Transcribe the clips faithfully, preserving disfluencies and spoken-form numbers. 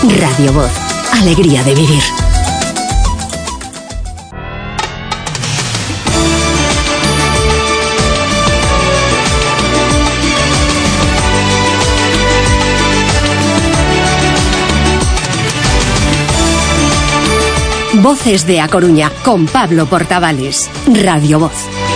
Radio Voz. Alegría de vivir. Voces de A Coruña, con Pablo Portavales. Radio Voz.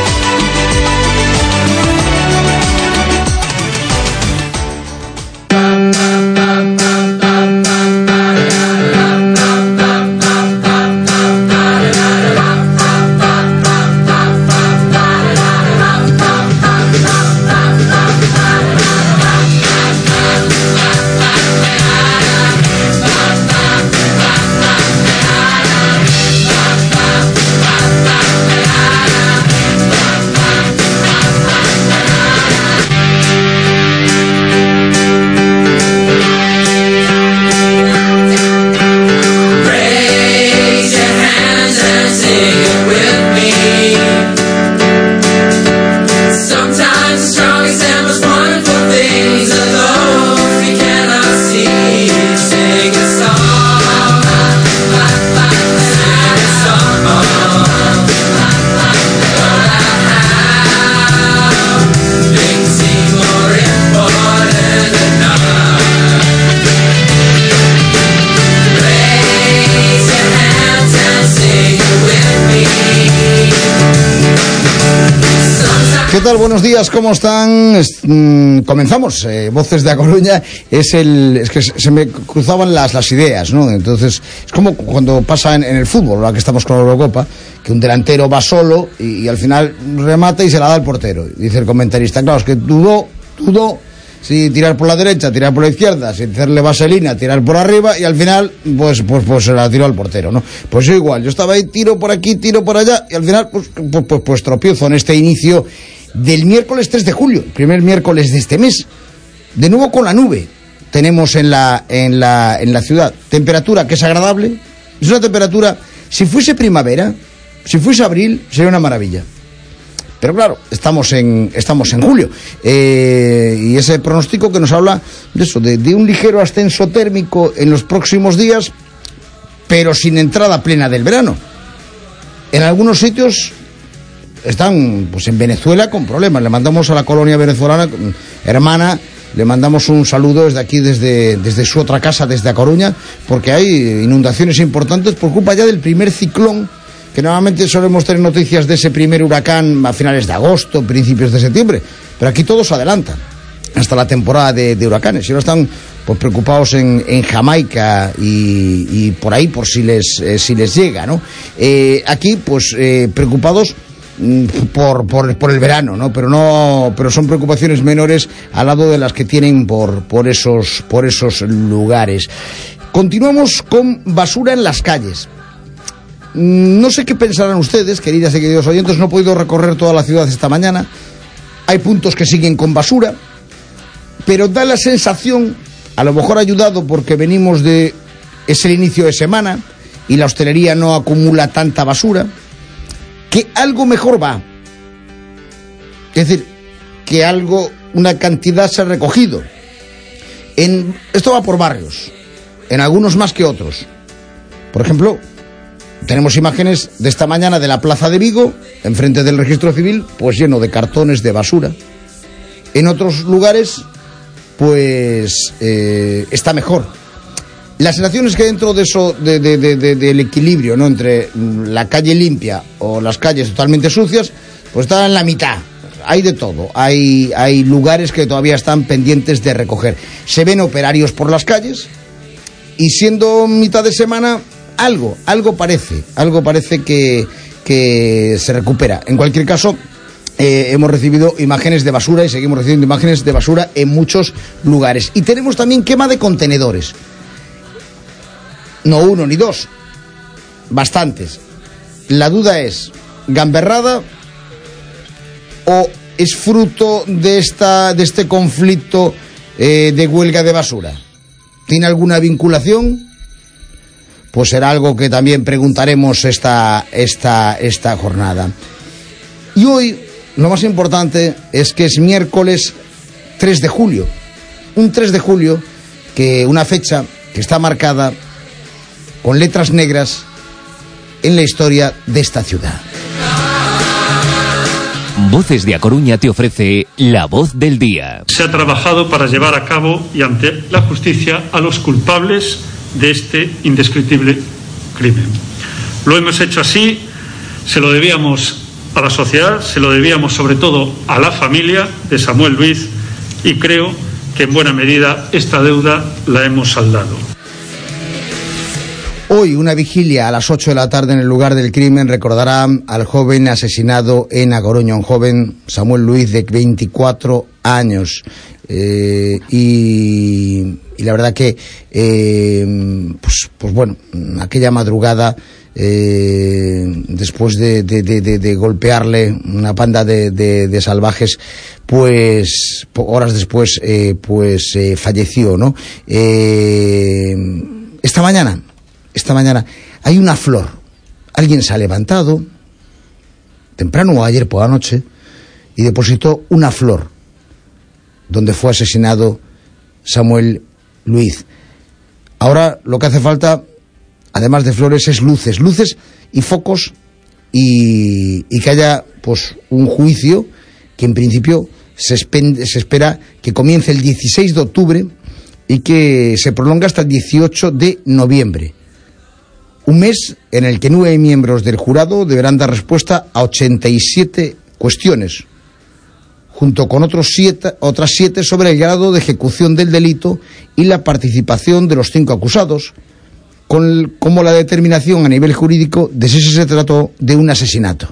¿Qué tal? Buenos días, ¿cómo están? Es, mmm, comenzamos, eh, Voces de A Coruña. Es el, es que se me cruzaban las, las ideas, ¿no? Entonces, es como cuando pasa en, en el fútbol, ahora que estamos con la Eurocopa, que un delantero va solo y, y al final remata y se la da al portero. Dice el comentarista, claro, es que dudó, dudó si tirar por la derecha, tirar por la izquierda, si hacerle vaselina, tirar por arriba, y al final, pues, pues, pues se la tiró al portero, ¿no? Pues yo igual, yo estaba ahí, tiro por aquí, tiro por allá, y al final, pues, pues, pues, pues tropiezo en este inicio del miércoles tres de julio, el primer miércoles de este mes. De nuevo con la nube tenemos en la, en la, en la ciudad. Temperatura que es agradable, es una temperatura, si fuese primavera, si fuese abril, sería una maravilla. Pero claro, estamos en, estamos en julio, eh, y ese pronóstico que nos habla de eso, de, de un ligero ascenso térmico en los próximos días, pero sin entrada plena del verano. En algunos sitios están, pues en Venezuela, con problemas. Le mandamos a la colonia venezolana hermana, le mandamos un saludo desde aquí, desde, desde su otra casa, desde A Coruña, porque hay inundaciones importantes por culpa ya del primer ciclón, que normalmente solemos tener noticias de ese primer huracán a finales de agosto, principios de septiembre, pero aquí todo se adelanta hasta la temporada de, de huracanes, y ahora están pues preocupados en, en Jamaica y, y por ahí, por si les, eh, si les llega, ¿no? Eh, aquí, pues, eh, preocupados Por, por, por el verano, ¿no? Pero no, pero son preocupaciones menores al lado de las que tienen por, por esos, por esos lugares. Continuamos con basura en las calles. No sé qué pensarán ustedes, queridas y queridos oyentes, no he podido recorrer toda la ciudad esta mañana. Hay puntos que siguen con basura, pero da la sensación, a lo mejor ayudado porque venimos de, es el inicio de semana y la hostelería no acumula tanta basura, que algo mejor va. Es decir, que algo, una cantidad se ha recogido. En, esto va por barrios, en algunos más que otros. Por ejemplo, tenemos imágenes de esta mañana de la Plaza de Vigo, enfrente del registro civil, pues lleno de cartones de basura. En otros lugares, pues eh, está mejor. La sensación es que dentro de eso, de, de, de, de, del equilibrio, ¿no?, entre la calle limpia o las calles totalmente sucias, pues está en la mitad. Hay de todo. Hay, hay lugares que todavía están pendientes de recoger. Se ven operarios por las calles y, siendo mitad de semana, algo, algo parece, algo parece que, que se recupera. En cualquier caso, eh, hemos recibido imágenes de basura y seguimos recibiendo imágenes de basura en muchos lugares. Y tenemos también quema de contenedores. No uno ni dos, bastantes. La duda es, ¿gamberrada o es fruto de esta de este conflicto eh, de huelga de basura? ¿Tiene alguna vinculación? Pues será algo que también preguntaremos esta, esta, esta jornada. Y hoy lo más importante es que es miércoles tres de julio. Un tres de julio, que una fecha que está marcada con letras negras en la historia de esta ciudad. Voces de A Coruña te ofrece la voz del día. Se ha trabajado para llevar a cabo y ante la justicia a los culpables de este indescriptible crimen. Lo hemos hecho así, se lo debíamos a la sociedad, se lo debíamos sobre todo a la familia de Samuel Luiz, y creo que en buena medida esta deuda la hemos saldado. Hoy, una vigilia a las ocho de la tarde en el lugar del crimen recordará al joven asesinado en A Coruña, un joven, Samuel Luiz, de veinticuatro años. Eh, y, y la verdad que, eh, pues, pues bueno, aquella madrugada, eh, después de, de, de, de, de golpearle una panda de, de, de salvajes, pues horas después, eh, pues eh, falleció, ¿no? Eh, esta mañana... Esta mañana hay una flor. Alguien se ha levantado, temprano o ayer por la noche, y depositó una flor donde fue asesinado Samuel Luiz. Ahora lo que hace falta, además de flores, es luces. Luces y focos, y, y que haya pues un juicio que en principio se, espende, se espera que comience el dieciséis de octubre y que se prolonga hasta el dieciocho de noviembre. Un mes en el que nueve miembros del jurado deberán dar respuesta a ochenta y siete cuestiones, junto con otros siete, otras siete sobre el grado de ejecución del delito y la participación de los cinco acusados, con, como la determinación a nivel jurídico de si se trató de un asesinato.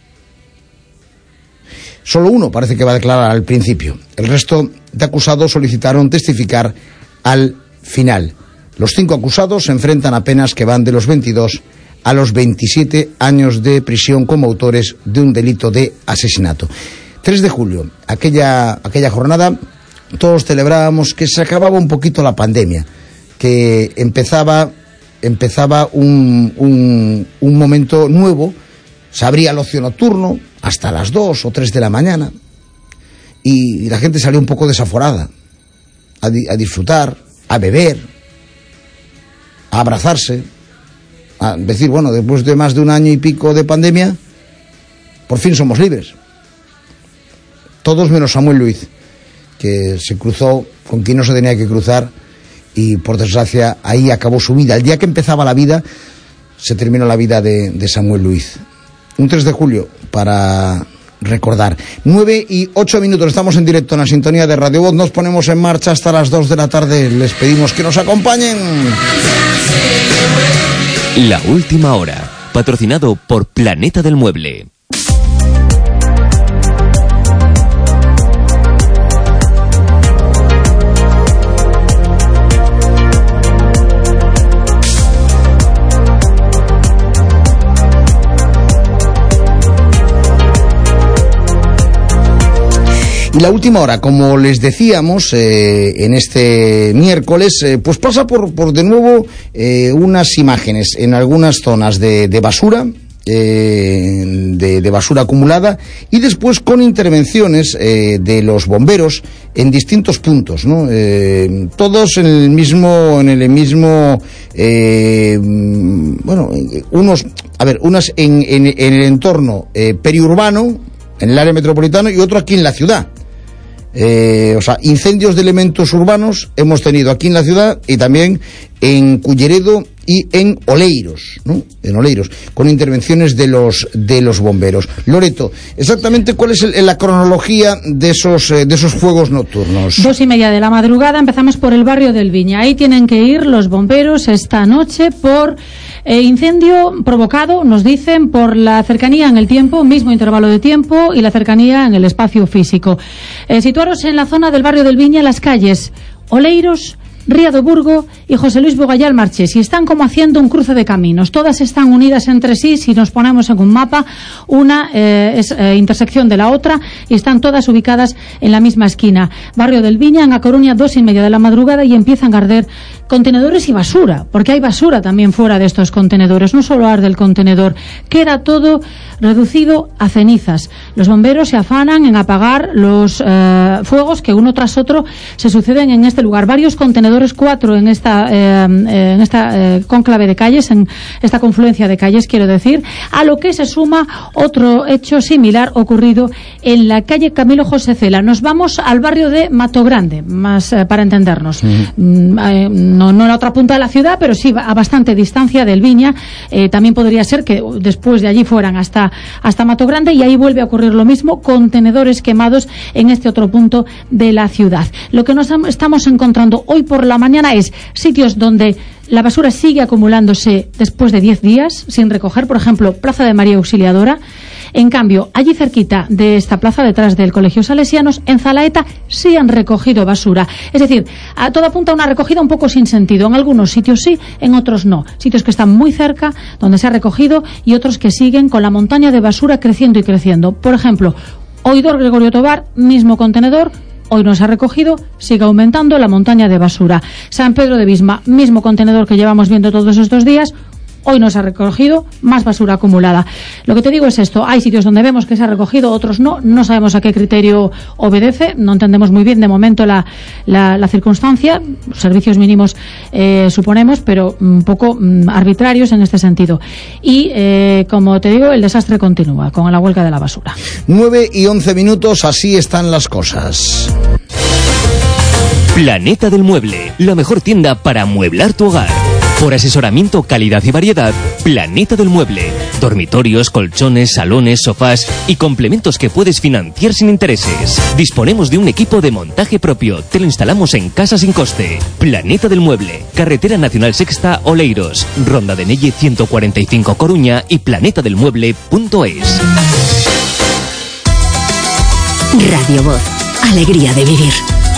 Solo uno parece que va a declarar al principio. El resto de acusados solicitaron testificar al final. Los cinco acusados se enfrentan a penas que van de los veintidós a los veintisiete años de prisión como autores de un delito de asesinato. tres de julio, aquella, aquella jornada, todos celebrábamos que se acababa un poquito la pandemia, que empezaba, empezaba un, un, un momento nuevo, se abría el ocio nocturno hasta las dos o tres de la mañana, y, y la gente salió un poco desaforada a, di, a disfrutar, a beber, a abrazarse, a decir, bueno, después de más de un año y pico de pandemia, por fin somos libres. Todos menos Samuel Luiz, que se cruzó con quien no se tenía que cruzar, y por desgracia ahí acabó su vida. El día que empezaba la vida, se terminó la vida de, de Samuel Luiz. Un tres de julio para recordar. nueve y ocho minutos, estamos en directo en la sintonía de Radio Voz. Nos ponemos en marcha hasta las dos de la tarde. Les pedimos que nos acompañen. La última hora, patrocinado por Planeta del Mueble. Y la última hora, como les decíamos, eh, en este miércoles, eh, pues pasa por, por de nuevo eh, unas imágenes en algunas zonas de, de basura, eh, de, de basura acumulada, y después con intervenciones eh, de los bomberos en distintos puntos, ¿no? Eh, todos en el mismo, en el mismo, eh, bueno, unos, a ver, unas en, en, en el entorno eh, periurbano, en el área metropolitana, y otro aquí en la ciudad. Eh, o sea, incendios de elementos urbanos hemos tenido aquí en la ciudad y también en Culleredo y en Oleiros, ¿no? En Oleiros, con intervenciones de los de los bomberos. Loreto, exactamente cuál es el, la cronología de esos eh, de esos fuegos nocturnos. Dos y media de la madrugada, empezamos por el barrio del Viña. Ahí tienen que ir los bomberos esta noche por eh, incendio provocado, nos dicen, por la cercanía en el tiempo, mismo intervalo de tiempo, y la cercanía en el espacio físico. Eh, situaros en la zona del barrio del Viña, las calles Oleiros, Ría do Burgo y José Luis Bugallal Marchés, y están como haciendo un cruce de caminos. Todas están unidas entre sí. Si nos ponemos en un mapa, una eh, es eh, intersección de la otra, y están todas ubicadas en la misma esquina. Barrio del Viña, en A Coruña, dos y media de la madrugada, y empiezan a arder contenedores y basura, porque hay basura también fuera de estos contenedores. No solo arde el contenedor, queda todo reducido a cenizas. Los bomberos se afanan en apagar los eh, fuegos que uno tras otro se suceden en este lugar. Varios contenedores contenedores, cuatro en esta, eh, en esta eh, cónclave de calles, en esta confluencia de calles, quiero decir, a lo que se suma otro hecho similar ocurrido en la calle Camilo José Cela. Nos vamos al barrio de Matogrande, más eh, para entendernos. Mm, eh, no, no en la otra punta de la ciudad, pero sí a bastante distancia del Viña. Eh, también podría ser que después de allí fueran hasta, hasta Matogrande, y ahí vuelve a ocurrir lo mismo, contenedores quemados en este otro punto de la ciudad. Lo que nos estamos encontrando hoy por la mañana es sitios donde la basura sigue acumulándose después de diez días sin recoger, por ejemplo, Plaza de María Auxiliadora. En cambio, allí cerquita de esta plaza, detrás del Colegio Salesianos, en Zalaeta, sí han recogido basura. Es decir, a todo apunta a una recogida un poco sin sentido. En algunos sitios sí, en otros no. Sitios que están muy cerca, donde se ha recogido, y otros que siguen con la montaña de basura creciendo y creciendo. Por ejemplo, Oidor Gregorio Tobar, mismo contenedor, hoy no se ha recogido, sigue aumentando la montaña de basura. San Pedro de Visma, mismo contenedor que llevamos viendo todos estos días, hoy no se ha recogido, más basura acumulada. Lo que te digo es esto, hay sitios donde vemos que se ha recogido, otros no, no sabemos a qué criterio obedece, no entendemos muy bien de momento la, la, la circunstancia, servicios mínimos eh, suponemos, pero un poco mm, arbitrarios en este sentido. Y, eh, como te digo, el desastre continúa con la huelga de la basura. nueve y once minutos, así están las cosas. Planeta del Mueble, la mejor tienda para amueblar tu hogar. Por asesoramiento, calidad y variedad, Planeta del Mueble. Dormitorios, colchones, salones, sofás y complementos que puedes financiar sin intereses. Disponemos de un equipo de montaje propio. Te lo instalamos en casa sin coste. Planeta del Mueble. Carretera Nacional Sexta, Oleiros. Ronda de Nelle ciento cuarenta y cinco, Coruña, y planeta del mueble punto es. Radio Voz. Alegría de vivir.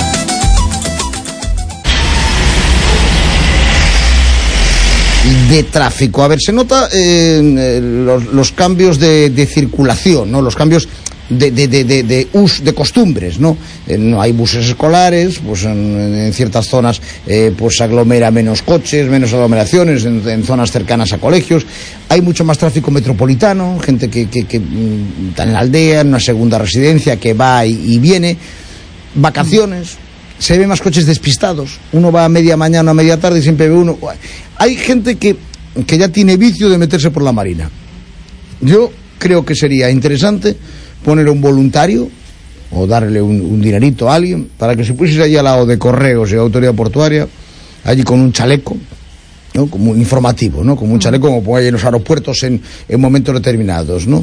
De tráfico. A ver, se nota eh, los, los cambios de, de circulación, ¿no? Los cambios de, de, de, de, de, us, de costumbres, ¿no? Eh, no hay buses escolares, pues en, en ciertas zonas eh, pues se aglomera menos coches, menos aglomeraciones, en, en zonas cercanas a colegios. Hay mucho más tráfico metropolitano, gente que, que, que mm, está en la aldea, en una segunda residencia, que va y, y viene. Vacaciones. Se ve más coches despistados. Uno va a media mañana, a media tarde y siempre ve uno. Hay gente que, que ya tiene vicio de meterse por la Marina. Yo creo que sería interesante poner un voluntario o darle un, un dinerito a alguien para que se pusiese allí al lado de Correos y Autoridad Portuaria, allí con un chaleco, ¿no? Como un informativo, ¿no? Como un chaleco como ponga allí en los aeropuertos en, en momentos determinados, ¿no?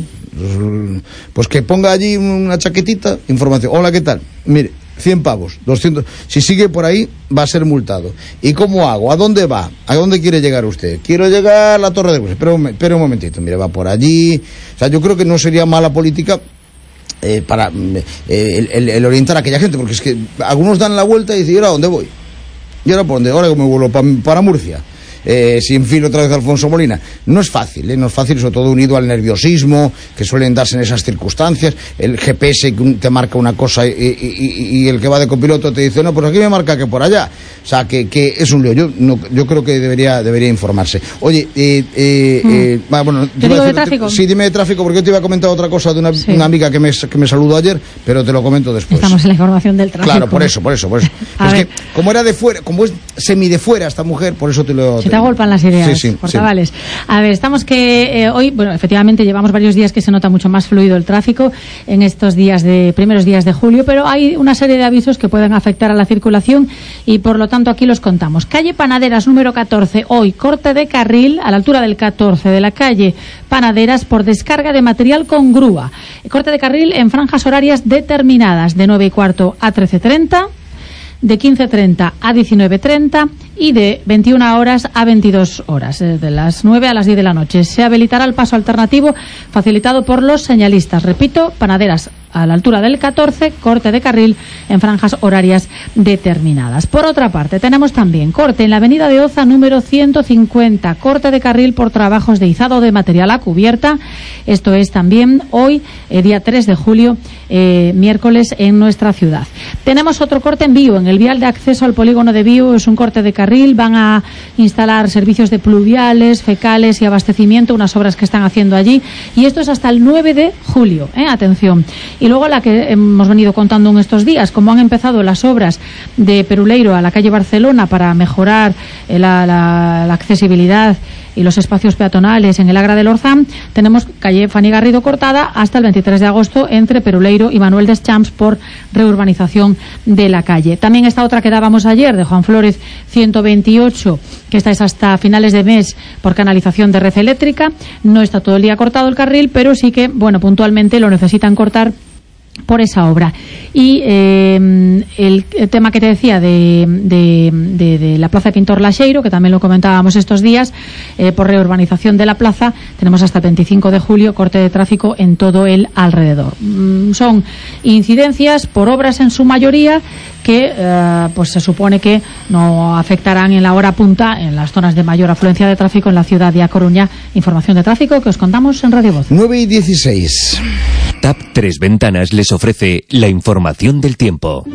Pues que ponga allí una chaquetita, información. Hola, ¿qué tal? Mire, cien pavos, doscientos. Si sigue por ahí, va a ser multado. ¿Y cómo hago? ¿A dónde va? ¿A dónde quiere llegar usted? Quiero llegar a la Torre de Buses. Pero, pero un momentito, mire, va por allí. O sea, yo creo que no sería mala política eh, para eh, el, el, el orientar a aquella gente, porque es que algunos dan la vuelta y dicen, ¿y ahora dónde voy? ¿Y ahora por dónde? Ahora que me vuelvo para, para Murcia. Eh, sin fin otra vez Alfonso Molina. No es fácil, ¿eh? No es fácil, sobre todo unido al nerviosismo que suelen darse en esas circunstancias. El G P S que te marca una cosa y, y, y el que va de copiloto te dice, no, pues aquí me marca que por allá. O sea, que, que es un lío. Yo, no, yo creo que debería debería informarse. Oye, eh, eh, mm. eh, bueno, ¿Te digo de tráfico? Sí, dime de tráfico, porque yo te iba a comentar otra cosa de una, sí. una amiga que me, que me saludó ayer, pero te lo comento después. Estamos en la información del tráfico. Claro, por eso, por eso, por eso. Es ver. que como era de fuera, como es semi de fuera esta mujer, por eso te lo... Se te agolpan las ideas, sí, sí, portavales. Sí. A ver, estamos que eh, hoy, bueno, efectivamente llevamos varios días que se nota mucho más fluido el tráfico en estos días de primeros días de julio, pero hay una serie de avisos que pueden afectar a la circulación y por lo tanto aquí los contamos. Calle Panaderas número catorce, hoy corte de carril a la altura del catorce de la calle Panaderas por descarga de material con grúa. Corte de carril en franjas horarias determinadas de nueve y cuarto a trece treinta, de quince treinta a diecinueve treinta y de veintiuna horas a veintidós horas, de las nueve a las diez de la noche. Se habilitará el paso alternativo facilitado por los señalistas. Repito, Panaderas a la altura del catorce, corte de carril en franjas horarias determinadas. Por otra parte, tenemos también corte en la avenida de Oza número ciento cincuenta, corte de carril por trabajos de izado de material a cubierta. Esto es también hoy, eh, día tres de julio, eh, miércoles, en nuestra ciudad. Tenemos otro corte en Viu, en el vial de acceso al polígono de Viu, es un corte de carril, van a instalar servicios de pluviales, fecales y abastecimiento, unas obras que están haciendo allí, y esto es hasta el nueve de julio, ¿eh? Atención. Y luego la que hemos venido contando en estos días, como han empezado las obras de Peruleiro a la calle Barcelona para mejorar eh, la, la, la accesibilidad y los espacios peatonales en el Agra del Orzán, tenemos calle Fanny Garrido cortada hasta el veintitrés de agosto entre Peruleiro y Manuel Deschamps por reurbanización de la calle. También esta otra que dábamos ayer, de Juan Flórez ciento veintiocho, que esta es hasta finales de mes por canalización de red eléctrica. No está todo el día cortado el carril, pero sí que, bueno, puntualmente lo necesitan cortar por esa obra. Y eh, el, el tema que te decía de, de, de, de la plaza de Pintor Laxeiro, que también lo comentábamos estos días, eh, por reurbanización de la plaza, tenemos hasta el veinticinco de julio corte de tráfico en todo el alrededor. Mm, son incidencias por obras en su mayoría que eh, pues se supone que no afectarán en la hora punta en las zonas de mayor afluencia de tráfico en la ciudad de A Coruña. Información de tráfico que os contamos en Radio Voz. nueve y dieciséis. TAP Tres Ventanas les ofrece la información del tiempo.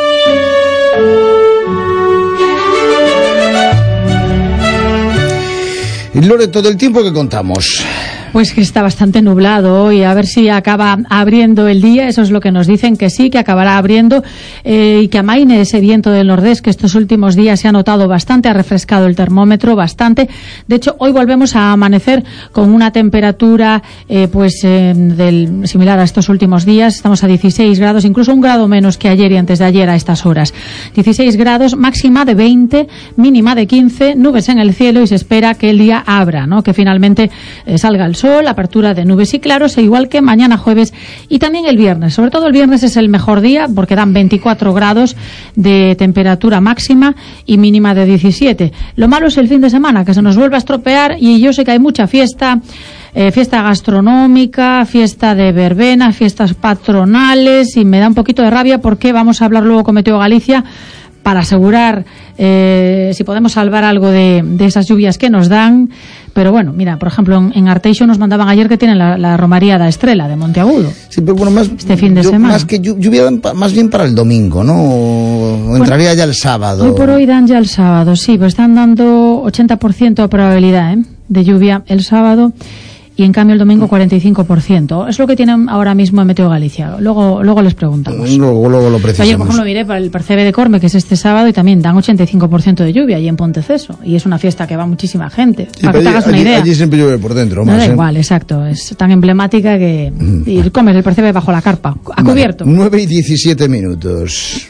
Loreto, del tiempo que contamos. Pues que está bastante nublado hoy, a ver si acaba abriendo el día. Eso es lo que nos dicen, que sí, que acabará abriendo, eh, y que amaine ese viento del nordés que estos últimos días se ha notado bastante, ha refrescado el termómetro bastante. De hecho, hoy volvemos a amanecer con una temperatura eh, pues eh, del, similar a estos últimos días. Estamos a dieciséis grados, incluso un grado menos que ayer y antes de ayer a estas horas. dieciséis grados, máxima de veinte, mínima de quince, nubes en el cielo, y se espera que el día abra, ¿no? Que finalmente eh, salga el sol. Sol, apertura de nubes y claros, e igual que mañana jueves y también el viernes. Sobre todo el viernes es el mejor día porque dan veinticuatro grados de temperatura máxima y mínima de diecisiete. Lo malo es el fin de semana, que se nos vuelve a estropear, y yo sé que hay mucha fiesta, eh, fiesta gastronómica, fiesta de verbena, fiestas patronales, y me da un poquito de rabia porque vamos a hablar luego con Meteo Galicia para asegurar eh, si podemos salvar algo de, de esas lluvias que nos dan. Pero bueno, mira, por ejemplo, en, en Arteixo nos mandaban ayer que tienen la, la romaría da Estrela de Monteagudo. Sí, pero bueno, más, este fin de yo, semana. Más que lluvia, más bien para el domingo, ¿no? O bueno, entraría ya el sábado. Hoy por hoy dan ya el sábado, sí, pero están dando ochenta por ciento de probabilidad, ¿eh?, de lluvia el sábado. Y en cambio el domingo cuarenta y cinco por ciento. Es lo que tienen ahora mismo en Meteo Galicia. Luego luego les preguntamos. Luego, luego lo precisamos. Ayer, por ejemplo, miré para el Percebe de Corme, que es este sábado, y también dan ochenta y cinco por ciento de lluvia allí en Ponteceso. Y es una fiesta que va muchísima gente. Sí, para que te hagas una allí, idea. Allí siempre llueve por dentro. No más, da ¿eh? igual, exacto. Es tan emblemática que... Y comes el Percebe bajo la carpa, a vale, cubierto. nueve y diecisiete minutos.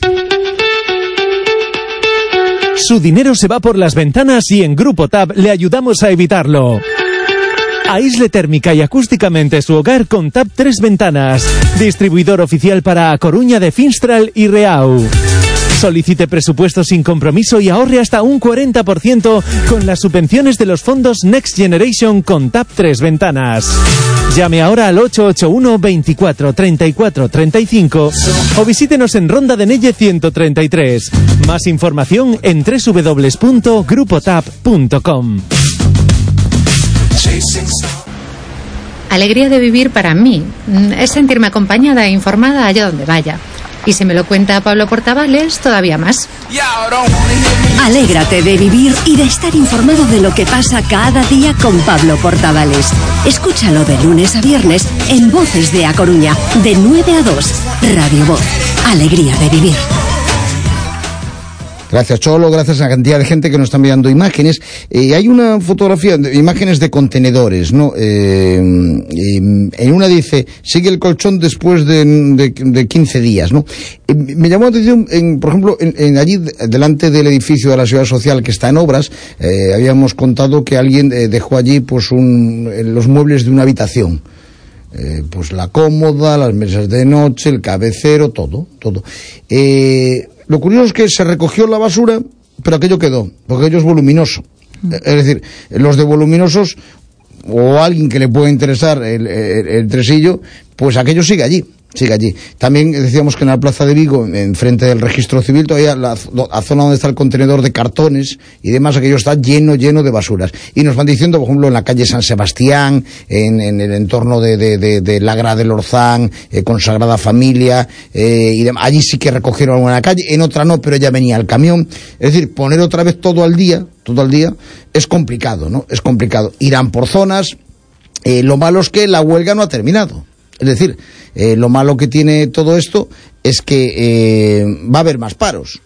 Su dinero se va por las ventanas y en Grupo Tab le ayudamos a evitarlo. Aísle térmica y acústicamente su hogar con TAP Tres Ventanas, distribuidor oficial para A Coruña de Finstral y Reau. Solicite presupuesto sin compromiso y ahorre hasta un cuarenta por ciento con las subvenciones de los fondos Next Generation con TAP Tres Ventanas. Llame ahora al ocho ocho uno, veinticuatro, treinta y cuatro, treinta y cinco o visítenos en Ronda de Nelle ciento treinta y tres. Más información en doble u doble u doble u punto grupo tap punto com. Alegría de vivir para mí es sentirme acompañada e informada allá donde vaya. Y si me lo cuenta Pablo Portavales, todavía más. Alégrate de vivir y de estar informado de lo que pasa cada día con Pablo Portavales. Escúchalo de lunes a viernes en Voces de A Coruña, de nueve a dos. Radio Voz. Alegría de vivir. Gracias, Cholo, gracias a la cantidad de gente que nos está enviando imágenes. Eh, hay una fotografía, de, imágenes de contenedores, ¿no? Eh, en una dice, sigue el colchón después de, de, de quince días, ¿no? Eh, me llamó la atención, en, por ejemplo, en, en allí, delante del edificio de la Seguridad Social que está en obras, eh, habíamos contado que alguien eh, dejó allí pues un, los muebles de una habitación. Eh, pues la cómoda, las mesas de noche, el cabecero, todo, todo. Eh... Lo curioso es que se recogió la basura, pero aquello quedó, porque aquello es voluminoso. Es decir, los de voluminosos, o alguien que le pueda interesar el, el, el tresillo, pues aquello sigue allí, sigue allí. También decíamos que en la Plaza de Vigo, enfrente del Registro Civil, todavía la, la zona donde está el contenedor de cartones y demás, aquello está lleno, lleno de basuras. Y nos van diciendo, por ejemplo, en la calle San Sebastián, en, en el entorno de, de, de, de Lagra del Orzán, eh, con Sagrada Familia, eh, y demás. Allí sí que recogieron alguna calle, en otra no, pero ya venía el camión. Es decir, poner otra vez todo al día, todo al día, es complicado, ¿no? Es complicado. Irán por zonas. Eh, lo malo es que la huelga no ha terminado. Es decir, eh, lo malo que tiene todo esto es que eh, va a haber más paros.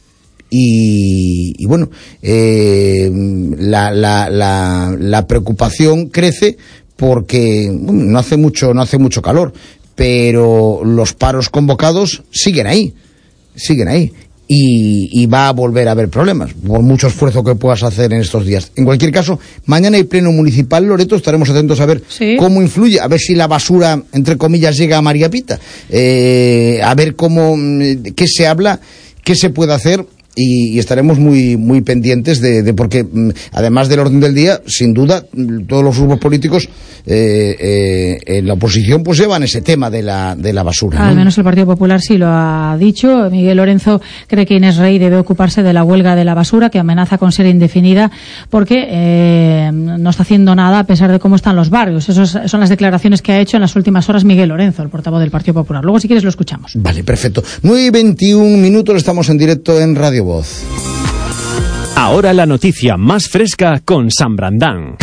Y, y bueno, eh, la, la, la, la preocupación crece porque bueno, no hace mucho, no hace mucho calor, pero los paros convocados siguen ahí, siguen ahí. Y, y va a volver a haber problemas, por mucho esfuerzo que puedas hacer en estos días. En cualquier caso, mañana hay pleno municipal, Loreto, estaremos atentos a ver sí. cómo influye, a ver si la basura, entre comillas, llega a María Pita, eh, a ver cómo, qué se habla, qué se puede hacer. Y, y estaremos muy muy pendientes de, de porque además del orden del día, sin duda todos los grupos políticos eh, eh, en la oposición pues llevan ese tema de la de la basura, ¿no? Al menos el Partido Popular sí lo ha dicho. Miguel Lorenzo cree que Inés Rey debe ocuparse de la huelga de la basura, que amenaza con ser indefinida porque eh, no está haciendo nada a pesar de cómo están los barrios. Esas son las declaraciones que ha hecho en las últimas horas Miguel Lorenzo, el portavoz del Partido Popular. Luego, si quieres, lo escuchamos. Vale, perfecto. nueve y veintiún minutos, estamos en directo en Radio Voz. Ahora la noticia más fresca con San Brandán.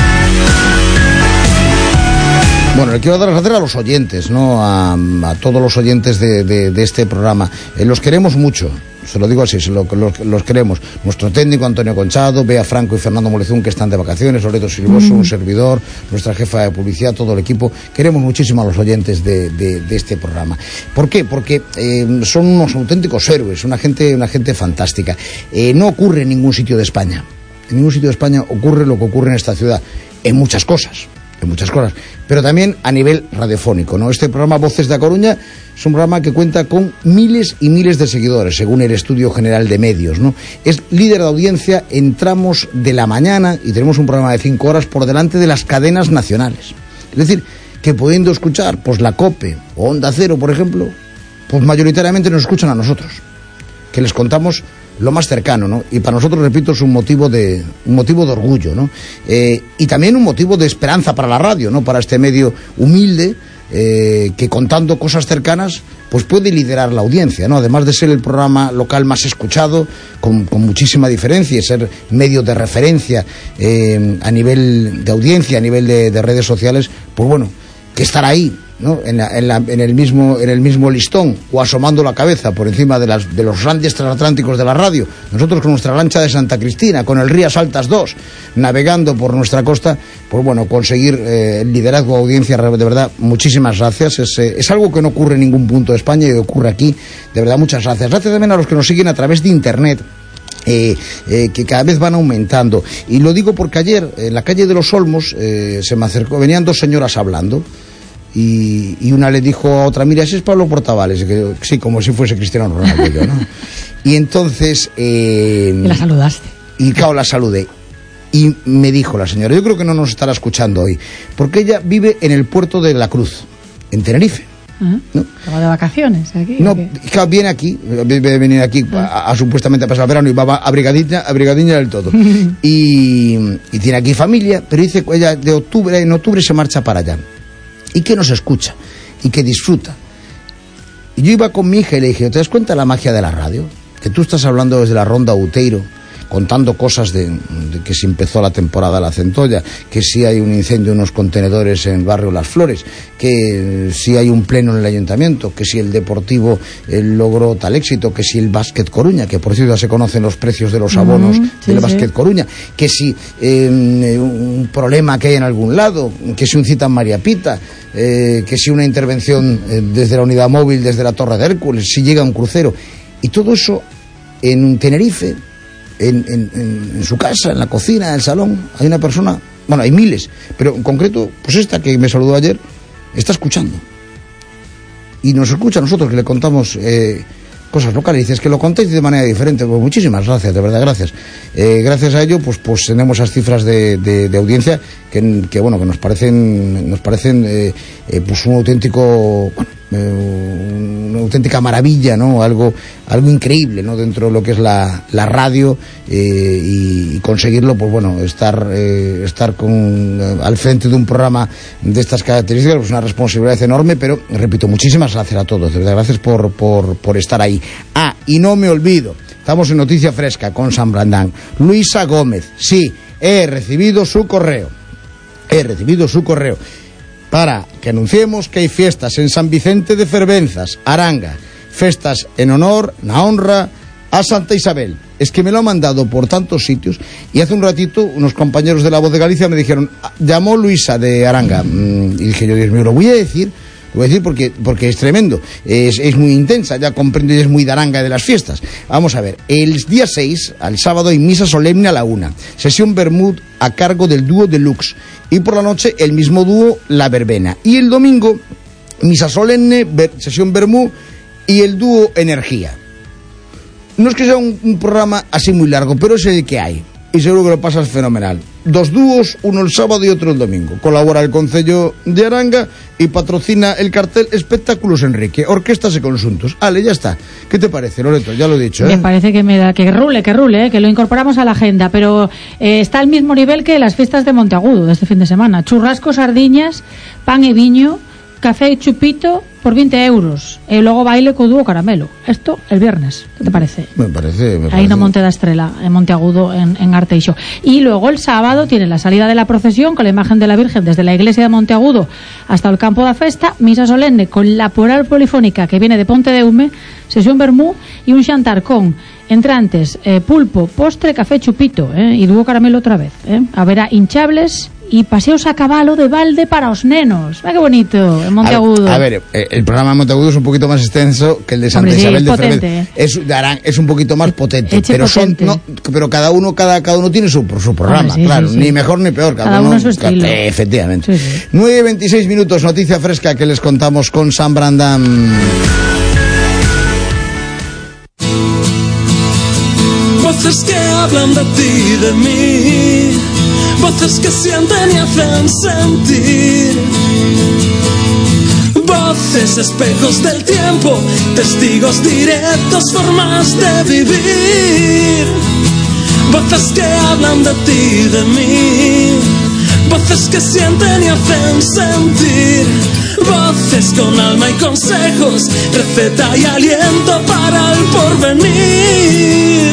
Bueno, le quiero dar las gracias a los oyentes, ¿no? A, a todos los oyentes de, de, de este programa. Eh, los queremos mucho, se lo digo así, se lo, los, los queremos. Nuestro técnico Antonio Conchado, Bea Franco y Fernando Molezún, que están de vacaciones, Loreto Silvoso, mm. un servidor, nuestra jefa de publicidad, todo el equipo. Queremos muchísimo a los oyentes de, de, de este programa. ¿Por qué? Porque eh, son unos auténticos héroes, una gente, una gente fantástica. Eh, no ocurre en ningún sitio de España. En ningún sitio de España ocurre lo que ocurre en esta ciudad, en muchas cosas. en muchas cosas, pero también a nivel radiofónico, ¿no? Este programa Voces de A Coruña es un programa que cuenta con miles y miles de seguidores, según el Estudio General de Medios, ¿no? Es líder de audiencia en tramos de la mañana y tenemos un programa de cinco horas por delante de las cadenas nacionales. Es decir, que pudiendo escuchar, pues la COPE o Onda Cero, por ejemplo, pues mayoritariamente nos escuchan a nosotros, que les contamos lo más cercano, ¿no? Y para nosotros, repito, es un motivo de un motivo de orgullo, ¿no? Eh, y también un motivo de esperanza para la radio, ¿no? Para este medio humilde, eh, que contando cosas cercanas, pues puede liderar la audiencia, ¿no? Además de ser el programa local más escuchado, con, con muchísima diferencia, y ser medio de referencia eh, a nivel de audiencia, a nivel de, de redes sociales, pues bueno, que estar ahí, ¿no? En, la, en, la, en el mismo en el mismo listón, o asomando la cabeza por encima de, las, de los grandes transatlánticos de la radio, nosotros con nuestra lancha de Santa Cristina, con el Rías Altas dos, navegando por nuestra costa, pues bueno, conseguir eh, el liderazgo de audiencia, de verdad, muchísimas gracias. Es, eh, es algo que no ocurre en ningún punto de España y ocurre aquí, de verdad, muchas gracias. Gracias también a los que nos siguen a través de internet. Eh, eh, que cada vez van aumentando, y lo digo porque ayer en la calle de los Olmos eh, se me acercó, venían dos señoras hablando y, y una le dijo a otra: mira, ese es Pablo Portavales, que, sí, como si fuese Cristiano Ronaldo, yo, ¿no? Y entonces eh, y la saludaste, y claro, la saludé y me dijo la señora: yo creo que no nos estará escuchando hoy porque ella vive en el puerto de La Cruz, en Tenerife. Uh-huh. ¿No? ¿Va de vacaciones aquí? No, claro, viene aquí, viene venir aquí uh-huh. a, a supuestamente a pasar el verano y va abrigadilla, abrigadilla del todo. y, y tiene aquí familia, pero dice que ella de octubre, en octubre se marcha para allá. Y que nos escucha, y que disfruta. Y yo iba con mi hija y le dije: ¿te das cuenta de la magia de la radio? Que tú estás hablando desde la Ronda Outeiro, contando cosas de, de que si empezó la temporada de la centolla, que si hay un incendio en unos contenedores en el barrio Las Flores, que si hay un pleno en el ayuntamiento, que si el Deportivo eh, logró tal éxito, que si el Básquet Coruña, que por cierto ya se conocen los precios de los abonos uh-huh, sí, del Básquet sí. Coruña, que si eh, un problema que hay en algún lado, que si un cita en María Pita, eh, que si una intervención eh, desde la unidad móvil, desde la Torre de Hércules, si llega un crucero, y todo eso en Tenerife. En, en, en, en su casa, en la cocina, en el salón, hay una persona, bueno, hay miles, pero en concreto, pues esta que me saludó ayer, está escuchando. Y nos escucha a nosotros, que le contamos eh, cosas locales. Y dices que lo contéis de manera diferente. Pues muchísimas gracias, de verdad, gracias. Eh, gracias a ello, pues pues tenemos esas cifras de, de, de audiencia que, que, bueno, que nos parecen, nos parecen eh, eh, pues un auténtico... Bueno, una auténtica maravilla, ¿no? Algo, algo increíble, ¿no? Dentro de lo que es la, la radio eh, y, y conseguirlo, pues bueno, estar eh, estar con eh, al frente de un programa de estas características, pues una responsabilidad enorme, pero repito, muchísimas gracias a todos, de verdad, gracias por, por, por estar ahí. Ah, y no me olvido, estamos en Noticia Fresca con San Brandán. Luisa Gómez, sí, he recibido su correo, he recibido su correo. para que anunciemos que hai fiestas en San Vicente de Fervenzas, Aranga, festas en honor, na honra a Santa Isabel. Es que me lo han mandado por tantos sitios, y hace un ratito unos compañeros de La Voz de Galicia me dijeron, llamó Luisa de Aranga, mm, y dije yo, Dios mío, lo voy a decir, lo voy a decir porque, porque es tremendo, es, es muy intensa, ya comprendo, y es muy de Aranga de las fiestas. Vamos a ver, el día seis, al sábado, hay misa solemne a la una, sesión Bermud a cargo del dúo Deluxe, y por la noche el mismo dúo La Verbena, y el domingo, misa solemne, ver, sesión Bermud y el dúo Energía. No es que sea un, un programa así muy largo, pero es el que hay. Y seguro que lo pasas fenomenal. Dos dúos, uno el sábado y otro el domingo. Colabora el Concello de Aranga y patrocina el cartel Espectáculos Enrique, orquestas y consuntos. Ale, ya está. ¿Qué te parece, Loreto? Ya lo he dicho, ¿eh? Me parece que me da que rule, que rule, ¿eh? Que lo incorporamos a la agenda, pero eh, está al mismo nivel que las fiestas de Monteagudo de este fin de semana. Churrasco, sardiñas, pan y viño, café y chupito por veinte euros. E logo baile co dúo Caramelo. Esto el viernes. ¿Qué te parece? Me parece... Me Ahí parece... no Monte da Estrela, en Monteagudo, en, en Arteixo. Y luego el sábado tiene la salida de la procesión con la imagen de la Virgen desde la iglesia de Monteagudo hasta el campo da festa, misa solemne con la coral polifónica que viene de Ponte de Ume, sesión Bermú y un xantar con entrantes, eh, pulpo, postre, café, chupito, eh, y dúo Caramelo otra vez. Eh. Haberá hinchables y paseos a caballo de balde para os nenos. ¡Ah, qué bonito! En Monteagudo. A ver, a ver, el programa de Monteagudo es un poquito más extenso que el de Santa Hombre, sí, Isabel de potente, Fervez. ¿eh? Es, de Arán, es un poquito más potente, Eche pero potente. son, no, pero cada uno, cada, cada uno tiene su, su programa, Hombre, sí, claro, sí, sí. ni mejor ni peor, cada, Cada uno su estilo. Eh, efectivamente. Sí, sí. nueve y veintiséis minutos, noticia fresca que les contamos con Sam Brandam. Voces que hablan de ti, de mí, voces que sienten y hacen sentir, voces espejos del tiempo, testigos directos, formas de vivir, voces que hablan de ti, de mí, voces que sienten y hacen sentir, voces con alma y consejos, receta y aliento para el porvenir.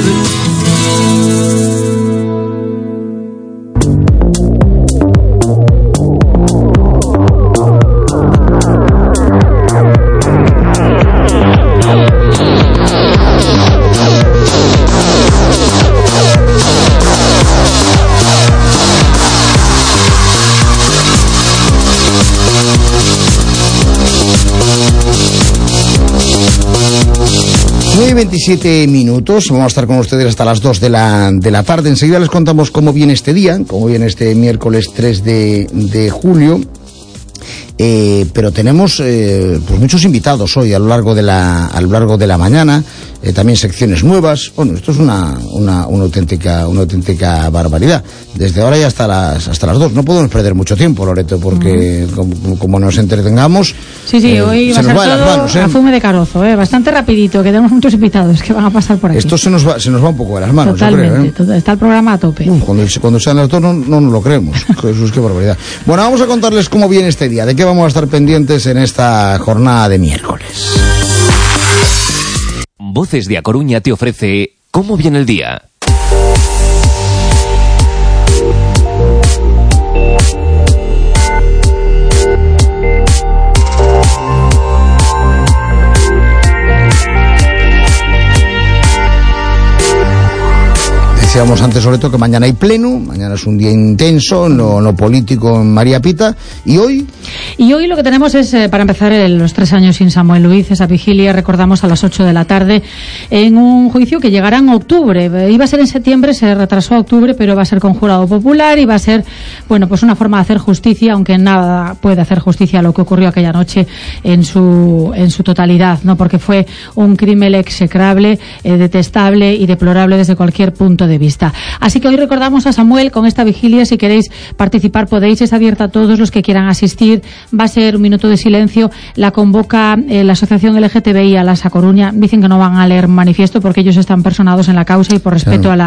nueve y veintisiete minutos, vamos a estar con ustedes hasta las dos de la, de la tarde. Enseguida les contamos cómo viene este día, cómo viene este miércoles tres de, de julio. Eh, pero tenemos eh, pues muchos invitados hoy a lo largo de la, a lo largo de la mañana, eh, también secciones nuevas. Bueno, esto es una, una, una auténtica, una auténtica barbaridad. Desde ahora y hasta las, hasta las dos. No podemos perder mucho tiempo, Loreto, porque uh-huh. como, como nos entretengamos. Sí, sí, eh, hoy va a ser todo manos, ¿eh? A fume de carozo, ¿eh? Bastante rapidito, que tenemos muchos invitados que van a pasar por aquí. Esto se nos va, se nos va un poco de las manos. Totalmente, yo creo, ¿eh? Está el programa a tope. Uh, cuando, cuando sean las dos no, no nos lo creemos. Jesús, qué barbaridad. Bueno, vamos a contarles cómo viene este día, de qué vamos a estar pendientes en esta jornada de miércoles. Voces de A Coruña te ofrece ¿Cómo viene el día? Decíamos antes, sobre todo, que mañana hay pleno, mañana es un día intenso, no, no político en María Pita, y hoy... Y hoy lo que tenemos es, eh, para empezar, el, los tres años sin Samuel Luiz, esa vigilia, recordamos, a las ocho de la tarde, en un juicio que llegará en octubre. Iba a ser en septiembre, se retrasó a octubre, pero va a ser con jurado popular y va a ser, bueno, pues una forma de hacer justicia, aunque nada puede hacer justicia a lo que ocurrió aquella noche en su, en su totalidad, ¿no? Porque fue un crimen execrable, eh, detestable y deplorable desde cualquier punto de vista. Así que hoy recordamos a Samuel con esta vigilia. Si queréis participar podéis, es abierta a todos los que quieran asistir. Va a ser un minuto de silencio. La convoca eh, la Asociación L G T B I a la A Coruña. Dicen que no van a leer manifiesto porque ellos están personados en la causa y por respeto claro. a la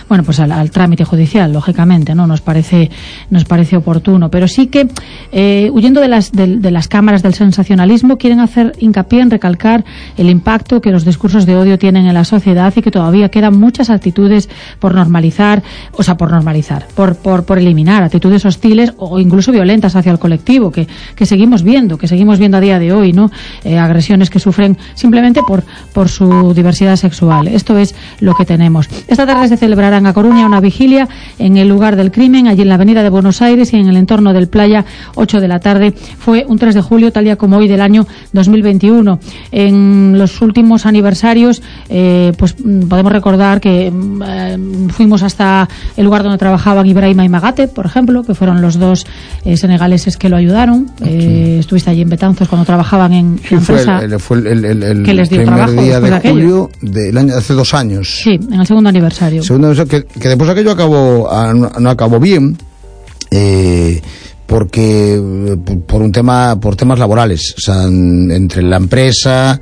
bueno, pues al, al trámite judicial, lógicamente, ¿no? Nos parece, nos parece oportuno, pero sí que, eh, huyendo de las, de, de las cámaras del sensacionalismo, quieren hacer hincapié en recalcar el impacto que los discursos de odio tienen en la sociedad y que todavía quedan muchas actitudes por normalizar, o sea, por normalizar, por, por, por eliminar actitudes hostiles o incluso violentas hacia el colectivo, que, que seguimos viendo, que seguimos viendo a día de hoy, ¿no? Eh, agresiones que sufren simplemente por, por su diversidad sexual. Esto es lo que tenemos. Esta tarde se celebrará en A Coruña una vigilia en el lugar del crimen, allí en la avenida de Buenos Aires y en el entorno del Playa, ocho de la tarde. Fue un tres de julio, tal día como hoy del año dos mil veintiuno. En los últimos aniversarios, eh, pues podemos recordar que eh, fuimos hasta el lugar donde trabajaban Ibrahima y Magate, por ejemplo, que fueron los dos eh, senegaleses que lo ayudaron. Eh, estuviste allí en Betanzos cuando trabajaban en sí, la empresa fue el, fue el, el, el que les dio primer trabajo día de, de julio del año, hace dos años. Sí, en el segundo aniversario. Segundo aniversario, que, que después aquello acabó, no, no acabó bien, eh, porque por un tema, por temas laborales, o sea, entre la empresa,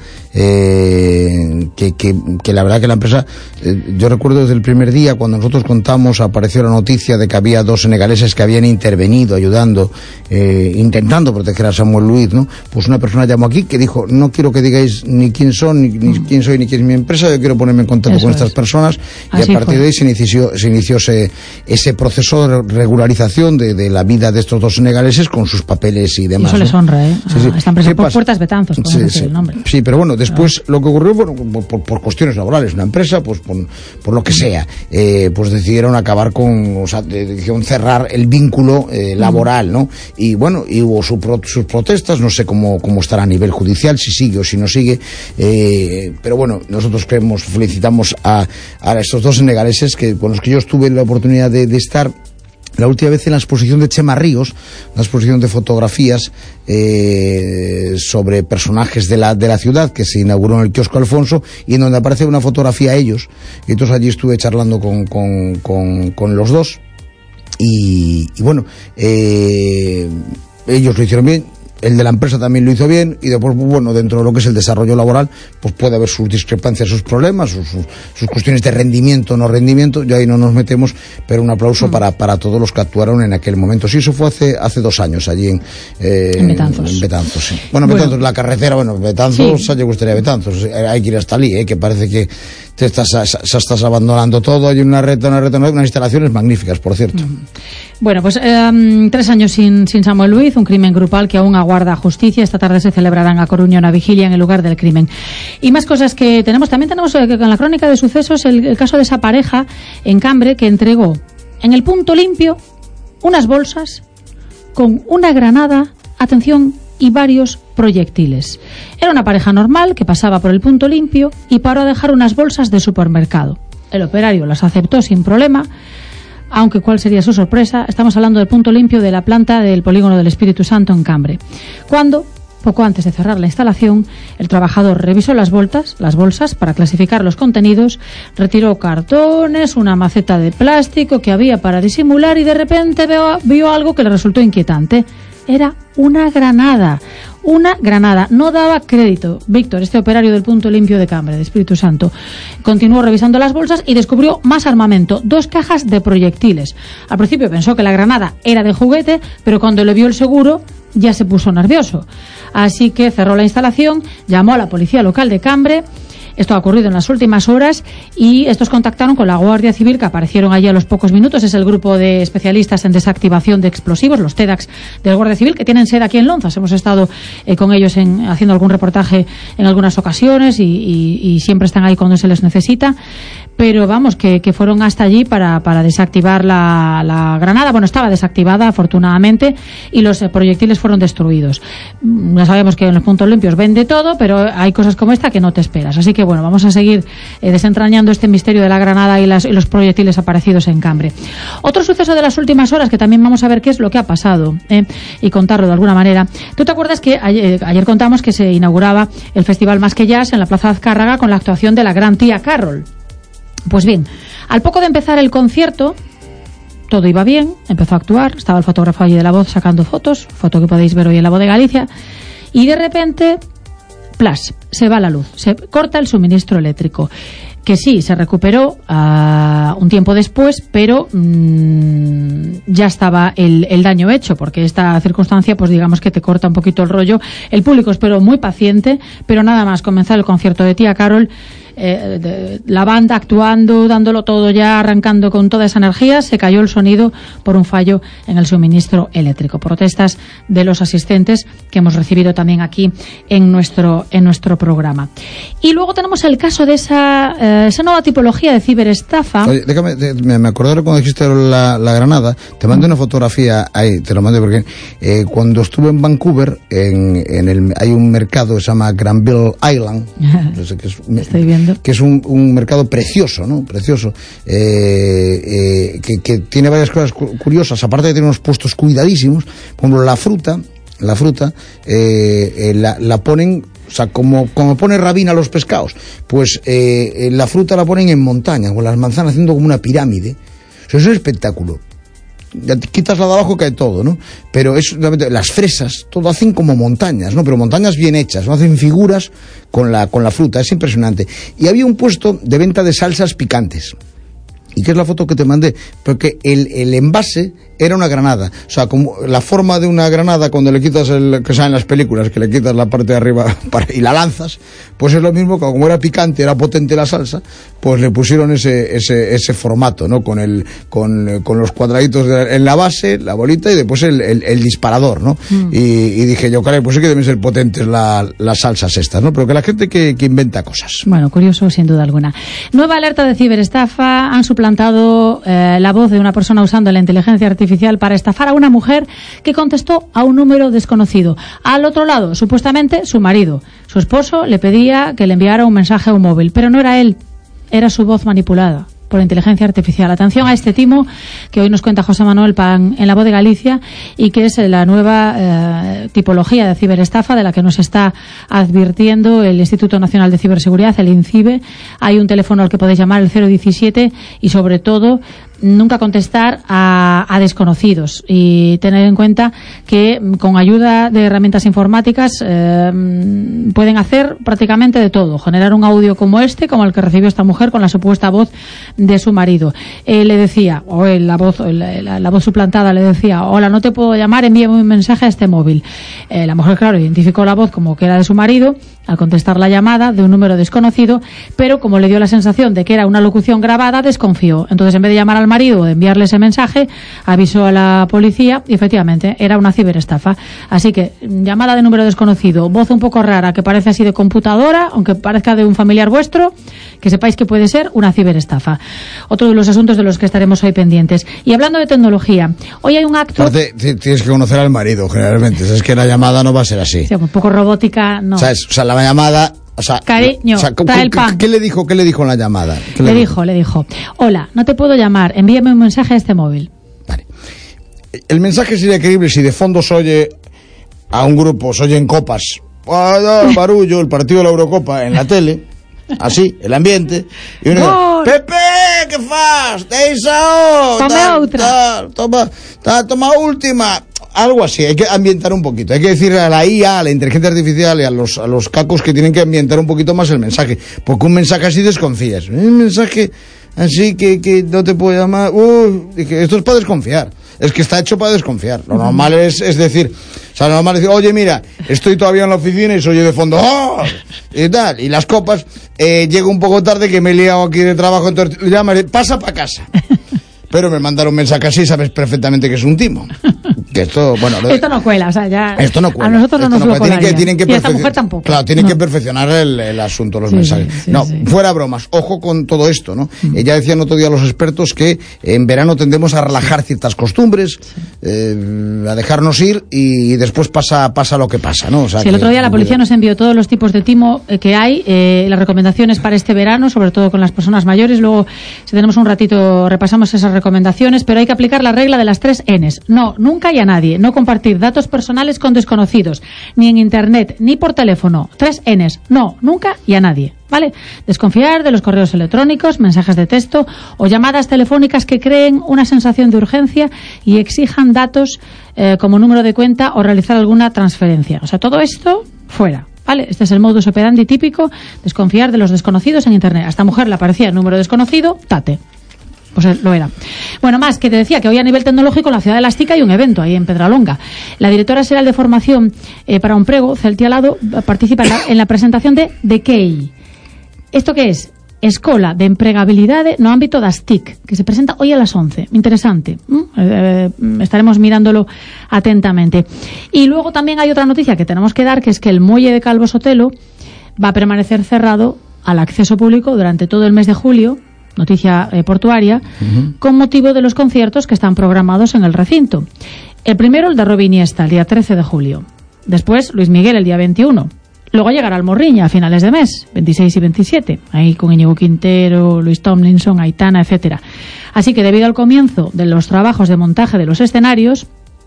eh, que, que, que la verdad que la empresa, eh, yo recuerdo desde el primer día cuando nosotros contamos, apareció la noticia de que había dos senegaleses que habían intervenido, ayudando, eh, intentando proteger a Samuel Luis, ¿no? Pues una persona llamó aquí que dijo, no quiero que digáis ni quién son, ni, ni mm. quién soy, ni quién es mi empresa, yo quiero ponerme en contacto Eso con estas es. personas. Así y a partir fue. de ahí se inició, se inició ese, ese proceso de regularización de, de la vida de estos dos senegaleses con sus papeles y demás. Y eso ¿no? les honra, ¿eh? Sí, sí. Esta empresa por Puertas Betanzos, podemos sí, decir sí. el nombre. Sí, pero bueno, después lo que ocurrió, bueno, por, por, por cuestiones laborales, una empresa, pues por, por lo que sea, eh, pues decidieron acabar con, o sea, decidieron cerrar el vínculo eh, laboral, ¿no? Y bueno, y hubo su pro, sus protestas, no sé cómo, cómo estará a nivel judicial, si sigue o si no sigue, eh, pero bueno, nosotros creemos, felicitamos a, a estos dos senegaleses que, con los que yo tuve la oportunidad de, de estar la última vez en la exposición de Chema Ríos, una exposición de fotografías eh, sobre personajes de la, de la ciudad que se inauguró en el kiosco Alfonso y en donde aparece una fotografía a ellos. Y entonces allí estuve charlando con, con, con, con los dos y, y bueno, eh, ellos lo hicieron bien. El de la empresa también lo hizo bien y después, bueno, dentro de lo que es el desarrollo laboral, pues puede haber sus discrepancias, sus problemas, sus, sus, sus cuestiones de rendimiento o no rendimiento, y ahí no nos metemos, pero un aplauso mm. para, para todos los que actuaron en aquel momento. Sí, eso fue hace, hace dos años, allí en, eh, en Betanzos. En Betanzos, sí. Bueno, bueno. Betanzos, la carretera, bueno, Betanzos, sí. a gustaría Betanzos, hay que ir hasta allí, eh, que parece que te estás, se estás abandonando todo, hay una red, una red, unas instalaciones magníficas, por cierto. Mm. Bueno, pues eh, tres años sin, sin Samuel Luis, un crimen grupal que aún aguarda justicia. Esta tarde se celebrará en A Coruña una vigilia en el lugar del crimen. Y más cosas que tenemos. También tenemos eh, en la crónica de sucesos el, el caso de esa pareja en Cambre que entregó en el punto limpio unas bolsas con una granada, atención, y varios proyectiles. Era una pareja normal que pasaba por el punto limpio y paró a dejar unas bolsas de supermercado. El operario las aceptó sin problema. Aunque cuál sería su sorpresa, estamos hablando del punto limpio de la planta del polígono del Espíritu Santo en Cambre. Cuando, poco antes de cerrar la instalación, el trabajador revisó las bolsas, las bolsas para clasificar los contenidos, retiró cartones, una maceta de plástico que había para disimular y de repente vio, vio algo que le resultó inquietante. Era una granada. Una granada. No daba crédito. Víctor, este operario del punto limpio de Cambre, de Espíritu Santo, continuó revisando las bolsas y descubrió más armamento, dos cajas de proyectiles. Al principio pensó que la granada era de juguete, pero cuando le vio el seguro ya se puso nervioso. Así que cerró la instalación, llamó a la policía local de Cambre. Esto ha ocurrido en las últimas horas y estos contactaron con la Guardia Civil, que aparecieron allí a los pocos minutos. Es el grupo de especialistas en desactivación de explosivos, los TEDAX del Guardia Civil, que tienen sede aquí en Lonzas. Hemos estado eh, con ellos en, haciendo algún reportaje en algunas ocasiones y, y, y siempre están ahí cuando se les necesita. Pero vamos, que, que fueron hasta allí para, para desactivar la, la granada. Bueno, estaba desactivada, afortunadamente, y los eh, proyectiles fueron destruidos. Ya sabemos que en los puntos limpios vende todo, pero hay cosas como esta que no te esperas. Así que, bueno, vamos a seguir eh, desentrañando este misterio de la granada y, las, y los proyectiles aparecidos en Cambre. Otro suceso de las últimas horas, que también vamos a ver qué es lo que ha pasado, eh, y contarlo de alguna manera. ¿Tú te acuerdas que ayer, ayer contamos que se inauguraba el Festival Más que Jazz en la Plaza de Azcárraga con la actuación de la gran tía Carol? Pues bien, al poco de empezar el concierto, todo iba bien, empezó a actuar, estaba el fotógrafo allí de La Voz sacando fotos, foto que podéis ver hoy en La Voz de Galicia, y de repente, plas, se va la luz, se corta el suministro eléctrico. que sí, se recuperó uh, un tiempo después, pero mmm, ya estaba el, el daño hecho, porque esta circunstancia, pues digamos que te corta un poquito el rollo. El público esperó muy paciente, pero nada más comenzar el concierto de Tía Carol, eh, de, la banda actuando, dándolo todo ya, arrancando con toda esa energía, se cayó el sonido por un fallo en el suministro eléctrico. Protestas de los asistentes que hemos recibido también aquí en nuestro en nuestro programa. Y luego tenemos el caso de esa, eh, esa nueva tipología de ciberestafa. Oye, déjame, me, me acordé cuando dijiste la, la Granada, te mandé una fotografía ahí, te lo mandé porque eh, cuando estuve en Vancouver, en, en el, hay un mercado que se llama Granville Island, no sé qué es, estoy viendo, que es un, un mercado precioso, ¿no? Precioso, eh, eh, que, que tiene varias cosas curiosas, aparte de tener unos puestos cuidadísimos. Por ejemplo, la fruta, la fruta, eh, eh, la, la ponen, o sea, como, como pone Rabina a los pescados, pues eh, la fruta la ponen en montaña, con las manzanas haciendo como una pirámide. O sea, eso es espectáculo. Ya te quitas la de abajo, cae todo, ¿no? Pero es, las fresas, todo hacen como montañas, ¿no? Pero montañas bien hechas, ¿no? Hacen figuras con la, con la fruta, es impresionante. Y había un puesto de venta de salsas picantes. ¿Y qué es la foto que te mandé? Porque el, el envase era una granada. O sea, como la forma de una granada cuando le quitas el, que sale en las películas, que le quitas la parte de arriba para, y la lanzas, pues es lo mismo, como era picante, era potente la salsa, pues le pusieron ese, ese, ese formato, ¿no? Con el, con, con los cuadraditos de, en la base, la bolita y después el, el, el disparador, ¿no? Mm. Y, y dije yo, caray, pues sí que deben ser potentes la, las salsas estas, ¿no? Pero que la gente que, que inventa cosas. Bueno, curioso sin duda alguna. Nueva alerta de ciberestafa. Han suplantado eh, la voz de una persona usando la inteligencia artificial para estafar a una mujer que contestó a un número desconocido. Al otro lado, supuestamente, su marido. Su esposo le pedía que le enviara un mensaje a un móvil, pero no era él, era su voz manipulada por inteligencia artificial. Atención a este timo que hoy nos cuenta José Manuel Pan en La Voz de Galicia y que es la nueva eh, tipología de ciberestafa de la que nos está advirtiendo el Instituto Nacional de Ciberseguridad, el INCIBE. Hay un teléfono al que podéis llamar, el cero diecisiete, y sobre todo nunca contestar a, a desconocidos y tener en cuenta que con ayuda de herramientas informáticas eh, pueden hacer prácticamente de todo, generar un audio como este, como el que recibió esta mujer con la supuesta voz de su marido. Eh, le decía, o él, la voz la, la, la voz suplantada le decía: hola, no te puedo llamar, envíame un mensaje a este móvil. Eh, la mujer, claro, identificó la voz como que era de su marido al contestar la llamada de un número desconocido, pero como le dio la sensación de que era una locución grabada, desconfió. Entonces, en vez de llamar al marido o de enviarle ese mensaje, avisó a la policía y efectivamente era una ciberestafa. Así que llamada de número desconocido, voz un poco rara que parece así de computadora, aunque parezca de un familiar vuestro, que sepáis que puede ser una ciberestafa. Otro de los asuntos de los que estaremos hoy pendientes. Y hablando de tecnología, hoy hay un acto... Aparte, tienes que conocer al marido, generalmente. Es que la llamada no va a ser así. Sí, un poco robótica, no. ¿Sabes? O sea, la llamada... O sea, cariño, o sea, trae el pan. ¿qué, qué le dijo, qué le dijo en la llamada? Le, le dijo, dijo, le dijo, hola, no te puedo llamar, envíame un mensaje a este móvil. Vale. El mensaje sería creíble si de fondo se oye a un grupo, se oyen copas, el barullo, el partido de la Eurocopa en la tele, así, el ambiente, y uno dice, Pepe, ¿qué fas? Deisa, tome tal, outra. Tal, toma, tal, toma última. Algo así, hay que ambientar un poquito, hay que decirle a la I A, a la inteligencia artificial y a los, a los cacos que tienen que ambientar un poquito más el mensaje, porque un mensaje así desconfías, un mensaje así que, que no te puedo llamar, uh, dije, esto es para desconfiar, es que está hecho para desconfiar, lo normal es, es decir, o sea, lo normal es decir, oye mira, estoy todavía en la oficina y se oye de fondo, ¡oh! Y tal, y las copas, eh, llego un poco tarde que me he liado aquí de trabajo, entonces le llamas, pasa para casa. Pero me mandaron un mensaje así, sabes perfectamente que es un timo. Que esto, bueno, esto no cuela, o sea, ya. Esto no cuela. A nosotros no nos no lo tienen que, tienen que y a esta mujer tampoco. Claro, tienen no. que perfeccionar el, el asunto, los sí, mensajes. Sí, sí, no, sí. fuera bromas. Ojo con todo esto, ¿no? Mm. Eh, ya decían otro día los expertos que en verano tendemos a relajar ciertas costumbres, sí. eh, a dejarnos ir y después pasa pasa lo que pasa, ¿no? O sea, sí, el otro día la policía nos envió todos los tipos de timo que hay, eh, las recomendaciones para este verano, sobre todo con las personas mayores. Luego, si tenemos un ratito, repasamos esas recomendaciones, pero hay que aplicar la regla de las tres N's. No, nunca y a nadie. No compartir datos personales con desconocidos, ni en internet, ni por teléfono. Tres N's. No, nunca y a nadie. ¿Vale? Desconfiar de los correos electrónicos, mensajes de texto o llamadas telefónicas que creen una sensación de urgencia y exijan datos eh, como número de cuenta o realizar alguna transferencia. O sea, todo esto fuera. ¿Vale? Este es el modus operandi típico, desconfiar de los desconocidos en Internet. A esta mujer le aparecía el número desconocido, tate. Pues lo era. Bueno, más que te decía que hoy a nivel tecnológico en la ciudad de Las Tica hay un evento ahí en Pedralonga. La directora general de formación eh, para un prego, Celtia Lado, participa en la, en la presentación de The Key. ¿Esto qué es? Escola de Empregabilidade no ámbito das T I C, que se presenta hoy a las once. Interesante. ¿Mm? Eh, estaremos mirándolo atentamente. Y luego también hay otra noticia que tenemos que dar, que es que el muelle de Calvo Sotelo va a permanecer cerrado al acceso público durante todo el mes de julio, noticia eh, portuaria, uh-huh. con motivo de los conciertos que están programados en el recinto. El primero, el de Robi Iniesta, el día trece de julio. Después, Luis Miguel, el día veintiuno. Luego llegará el Morriña a finales de mes, veintiséis y veintisiete, ahí con Íñigo Quintero, Luis Tomlinson, Aitana, etcétera. Así que debido al comienzo de los trabajos de montaje de los escenarios,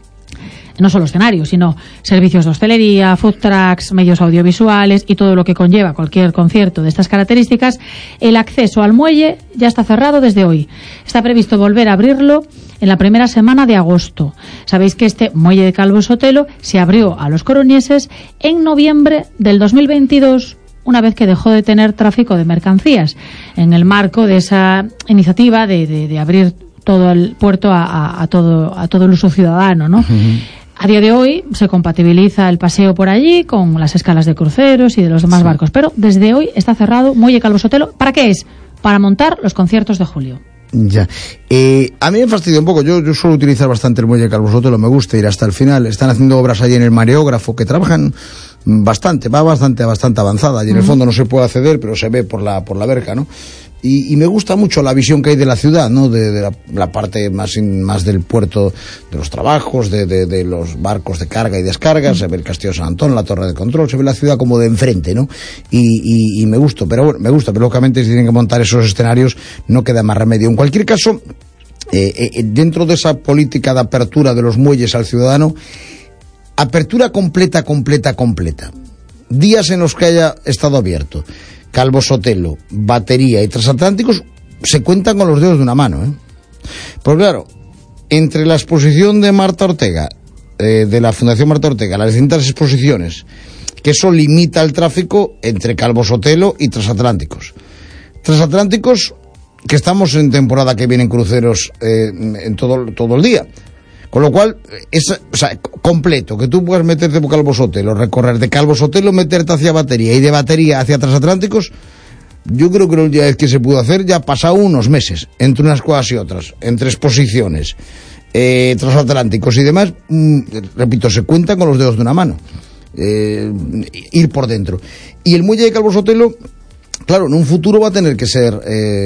no solo escenarios, sino servicios de hostelería, food trucks, medios audiovisuales y todo lo que conlleva cualquier concierto de estas características, el acceso al muelle ya está cerrado desde hoy. Está previsto volver a abrirlo en la primera semana de agosto. Sabéis que este muelle de Calvo Sotelo se abrió a los coruñeses en noviembre del dos mil veintidós, una vez que dejó de tener tráfico de mercancías, en el marco de esa iniciativa de, de, de abrir todo el puerto a, a, a todo a todo el uso ciudadano, ¿no? Uh-huh. A día de hoy se compatibiliza el paseo por allí con las escalas de cruceros y de los demás sí. barcos, pero desde hoy está cerrado Muelle Calvo Sotelo. ¿Para qué es? Para montar los conciertos de julio. Ya. Eh, a mí me fastidia un poco. Yo, yo suelo utilizar bastante el Muelle Calvo Sotelo, me gusta ir hasta el final. Están haciendo obras allí en el mareógrafo que trabajan bastante, va bastante, bastante avanzada. Allí en uh-huh. el fondo no se puede acceder, pero se ve por la, por la verja, ¿no? Y, y me gusta mucho la visión que hay de la ciudad, ¿no? De, de la, la parte más, in, más del puerto, de los trabajos, de, de, de los barcos de carga y descarga, se ve el Castillo de San Antón, la torre de control, se ve la ciudad como de enfrente, ¿no? Y, y, y me gusta, pero bueno, me gusta, pero lógicamente si tienen que montar esos escenarios no queda más remedio. En cualquier caso, eh, eh, dentro de esa política de apertura de los muelles al ciudadano, apertura completa, completa, completa. Días en los que haya estado abierto Calvo Sotelo, Batería y Transatlánticos se cuentan con los dedos de una mano, ¿eh? Pues claro, entre la exposición de Marta Ortega, eh, de la Fundación Marta Ortega, las distintas exposiciones, que eso limita el tráfico entre Calvo Sotelo y Transatlánticos. Transatlánticos, que estamos en temporada que vienen cruceros eh, en todo, todo el día. Con lo cual, es, o sea, completo, que tú puedas meterte por Calvo Sotelo, recorrer de Calvo Sotelo, meterte hacia Batería y de Batería hacia Transatlánticos, yo creo que la última vez que se pudo hacer ya ha pasado unos meses, entre unas cosas y otras, entre exposiciones, eh, transatlánticos y demás, mmm, repito, se cuentan con los dedos de una mano, eh, ir por dentro. Y el muelle de Calvo Sotelo, claro, en un futuro va a tener que ser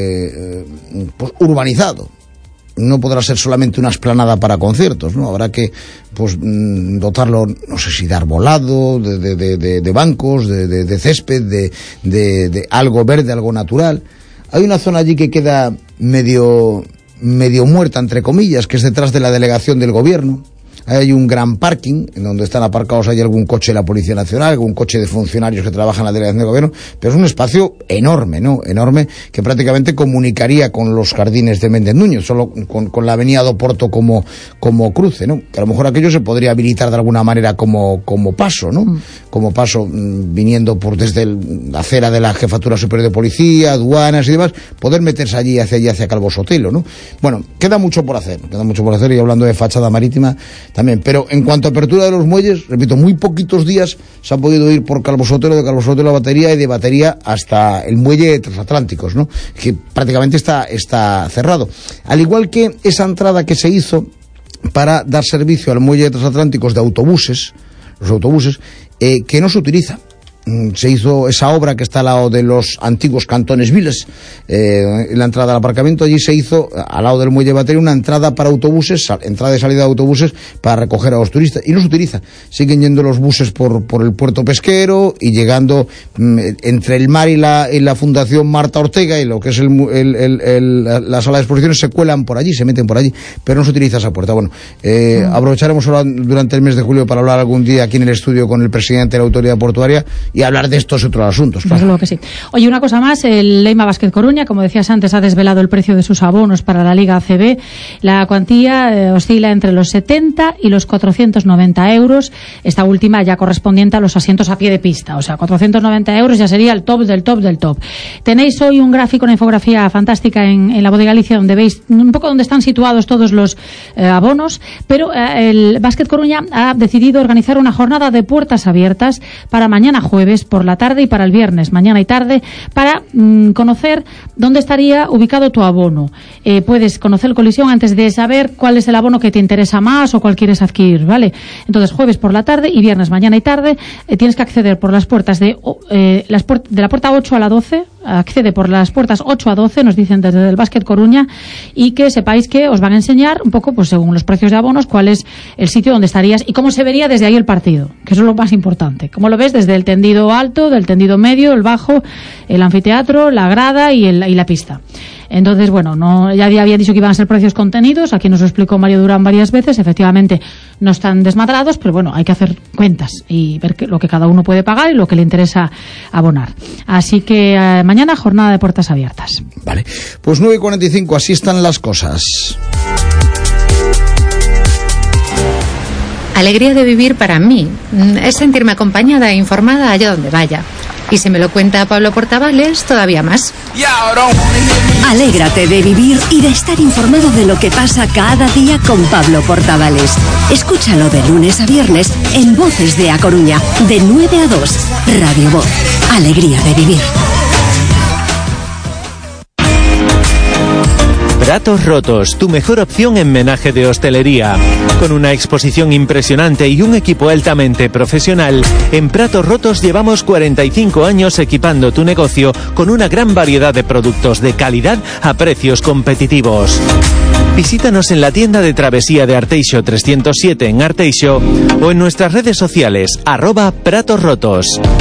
eh, pues, urbanizado. No podrá ser solamente una explanada para conciertos, ¿no? Habrá que, pues, dotarlo, no sé si de arbolado, de, de, de, de, de bancos, de, de, de césped, de, de, de algo verde, algo natural. Hay una zona allí que queda medio, medio muerta, entre comillas, que es detrás de la delegación del gobierno. Hay un gran parking en donde están aparcados, hay algún coche de la Policía Nacional, algún coche de funcionarios que trabajan en la delegación del gobierno, pero es un espacio enorme, ¿no? Enorme, que prácticamente comunicaría con los jardines de Méndez Núñez, solo con, con la avenida do Porto como, como cruce, ¿no? Que a lo mejor aquello se podría habilitar de alguna manera como, como paso, ¿no? Mm. Como paso, mmm, viniendo por desde el, la acera de la Jefatura Superior de Policía, aduanas y demás, poder meterse allí, hacia allí, hacia Calvo Sotelo, ¿no? Bueno, queda mucho por hacer, queda mucho por hacer, y hablando de fachada marítima también, pero en cuanto a apertura de los muelles, repito, muy poquitos días se ha podido ir por Calvo Sotelo, de Calvo Sotelo a Batería y de Batería hasta el muelle de Transatlánticos, ¿no? Que prácticamente está, está cerrado. Al igual que esa entrada que se hizo para dar servicio al muelle de Transatlánticos de autobuses, los autobuses, eh, que no se utiliza. Se hizo esa obra que está al lado de los antiguos cantones viles, eh, la entrada al aparcamiento. Allí se hizo, al lado del muelle de Batería, una entrada para autobuses, sal, entrada y salida de autobuses para recoger a los turistas, y no se utiliza. Siguen yendo los buses por, por el puerto pesquero y llegando mm, entre el mar y la, y la Fundación Marta Ortega y lo que es el, el, el, el, la sala de exposiciones, se cuelan por allí, se meten por allí, pero no se utiliza esa puerta. Bueno, eh, mm. aprovecharemos ahora durante el mes de julio para hablar algún día aquí en el estudio con el presidente de la autoridad portuaria y hablar de estos y otros asuntos. Claro. Desde luego que sí. Oye, una cosa más, el Leima Basket Coruña, como decías antes, ha desvelado el precio de sus abonos para la Liga A C B. La cuantía eh, oscila entre los setenta y los cuatrocientos noventa euros, esta última ya correspondiente a los asientos a pie de pista, o sea, cuatrocientos noventa euros ya sería el top del top del top. Tenéis hoy un gráfico, una infografía fantástica en, en la Voz de Galicia, donde veis un poco dónde están situados todos los eh, abonos, pero eh, el Basket Coruña ha decidido organizar una jornada de puertas abiertas para mañana jueves por la tarde y para el viernes, mañana y tarde, para mmm, conocer dónde estaría ubicado tu abono. Eh, puedes conocer Colisión antes de saber cuál es el abono que te interesa más o cuál quieres adquirir, ¿vale? Entonces, jueves por la tarde y viernes, mañana y tarde, eh, tienes que acceder por las puertas de, eh, las puert- de la puerta ocho a la doce, accede por las puertas ocho a doce, nos dicen desde el Basket Coruña, y que sepáis que os van a enseñar un poco, pues según los precios de abonos, cuál es el sitio donde estarías y cómo se vería desde ahí el partido, que eso es lo más importante. Cómo lo ves desde el tendido alto, del tendido medio, el bajo, el anfiteatro, la grada y, el, y la pista. Entonces, bueno, no, ya había dicho que iban a ser precios contenidos, aquí nos lo explicó Mario Durán varias veces, efectivamente no están desmadrados, pero bueno, hay que hacer cuentas y ver que, lo que cada uno puede pagar y lo que le interesa abonar. Así que eh, mañana jornada de puertas abiertas. Vale, pues nueve y cuarenta y cinco, así están las cosas. Alegría de vivir para mí es sentirme acompañada e informada allá donde vaya. Y si me lo cuenta Pablo Portavales, todavía más. Alégrate de vivir y de estar informado de lo que pasa cada día con Pablo Portavales. Escúchalo de lunes a viernes en Voces de A Coruña, de nueve a dos. Radio Voz. Alegría de vivir. Pratos Rotos, tu mejor opción en menaje de hostelería. Con una exposición impresionante y un equipo altamente profesional, en Pratos Rotos llevamos cuarenta y cinco años equipando tu negocio con una gran variedad de productos de calidad a precios competitivos. Visítanos en la tienda de travesía de Arteixo trescientos siete en Arteixo o en nuestras redes sociales, arroba Pratos Rotos.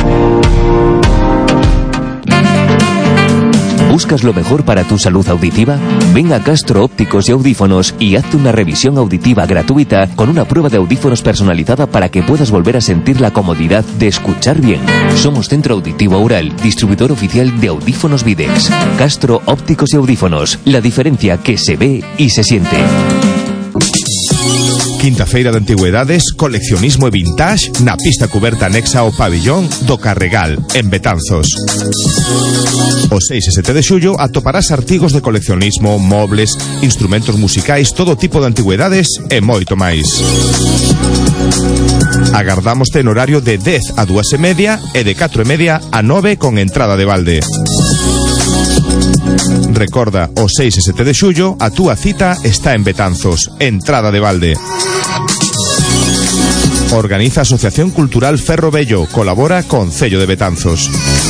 ¿Buscas lo mejor para tu salud auditiva? Ven a Castro Ópticos y Audífonos y hazte una revisión auditiva gratuita con una prueba de audífonos personalizada para que puedas volver a sentir la comodidad de escuchar bien. Somos Centro Auditivo Aural, distribuidor oficial de audífonos Videx. Castro Ópticos y Audífonos, la diferencia que se ve y se siente. Quinta Feira de Antigüedades, Coleccionismo e Vintage na pista cuberta anexa ao pabillón do Carregal, en Betanzos. O seis e sete de xullo atoparás artigos de coleccionismo, mobles, instrumentos musicais, todo tipo de antigüedades e moito máis. Agardámoste en horario de dez a dúas e media e de catro e media a nove con entrada de balde. Recorda, o seis e sete de xullo a túa cita está en Betanzos, entrada de balde. Organiza Asociación Cultural Ferro Bello, colabora con Cello de Betanzos.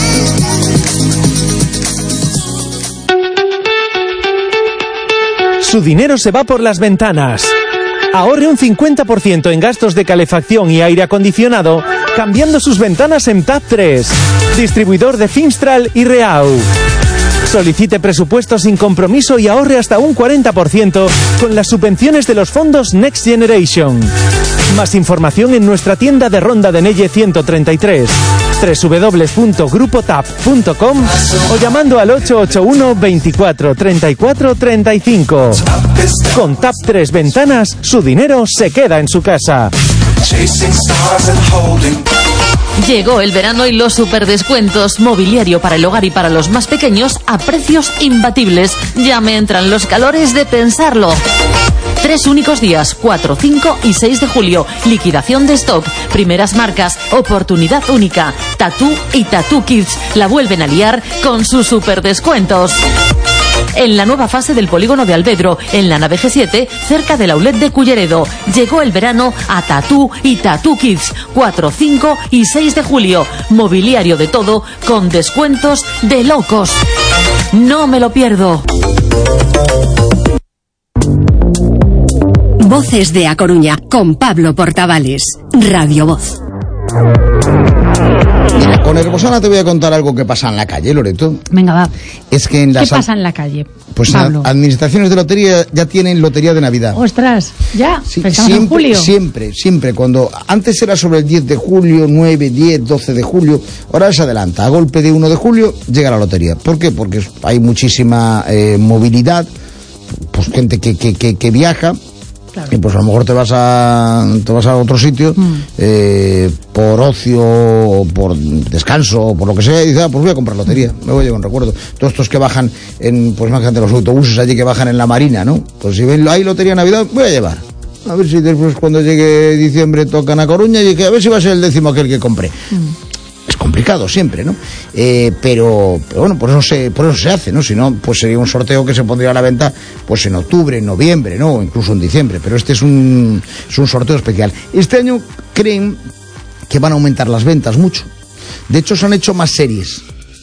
Su dinero se va por las ventanas. Ahorre un cincuenta por ciento en gastos de calefacción y aire acondicionado cambiando sus ventanas en TAP tres, distribuidor de Finstral y Reau. Solicite presupuesto sin compromiso y ahorre hasta un cuarenta por ciento con las subvenciones de los fondos Next Generation. Más información en nuestra tienda de Ronda de Nelle ciento treinta y tres, doble u doble u doble u punto grupo tap punto com o llamando al ocho ocho uno, veinticuatro, treinta y cuatro, treinta y cinco. Con TAP tres Ventanas, su dinero se queda en su casa. Llegó el verano y los superdescuentos. Mobiliario para el hogar y para los más pequeños a precios imbatibles. Ya me entran los calores de pensarlo. Tres únicos días, cuatro, cinco y seis de julio. Liquidación de stock, primeras marcas, oportunidad única. Tatú y Tatú Kids la vuelven a liar con sus superdescuentos. En la nueva fase del polígono de Albedro, en la nave G siete, cerca del outlet de Culleredo. Llegó el verano a Tatú y Tatú Kids, cuatro, cinco y seis de julio. Mobiliario de todo, con descuentos de locos. No me lo pierdo. Voces de A Coruña, con Pablo Portavales. Radio Voz. Mira, con Herbosana te voy a contar algo que pasa en la calle, Loreto. Venga, va. Es que en la ¿Qué sal... pasa en la calle? Pues Pablo. administraciones de lotería ya tienen lotería de Navidad. Ostras, ya, Sí, pensamos en siempre, julio. siempre, siempre. Cuando antes era sobre el diez de julio, nueve, diez, doce de julio, ahora se adelanta. A golpe de uno de julio llega la lotería. ¿Por qué? Porque hay muchísima eh, movilidad, pues gente que, que, que, que viaja. Claro. Y pues a lo mejor te vas a te vas a otro sitio mm. eh, por ocio o por descanso o por lo que sea y dices, ah, pues voy a comprar lotería, me voy a llevar un recuerdo. Todos estos que bajan en, pues más que los autobuses allí que bajan en la Marina, ¿no? Pues si ven, hay lotería de Navidad, voy a llevar. A ver si después cuando llegue diciembre tocan a Coruña y que a ver si va a ser el décimo aquel que compré. Mm. Es complicado siempre, ¿no? Eh, pero, pero bueno, por eso se, por eso se hace, ¿no? Si no, pues sería un sorteo que se pondría a la venta pues en octubre, en noviembre, ¿no? O incluso en diciembre, pero este es un, es un sorteo especial. Este año creen que van a aumentar las ventas mucho. De hecho, se han hecho más series.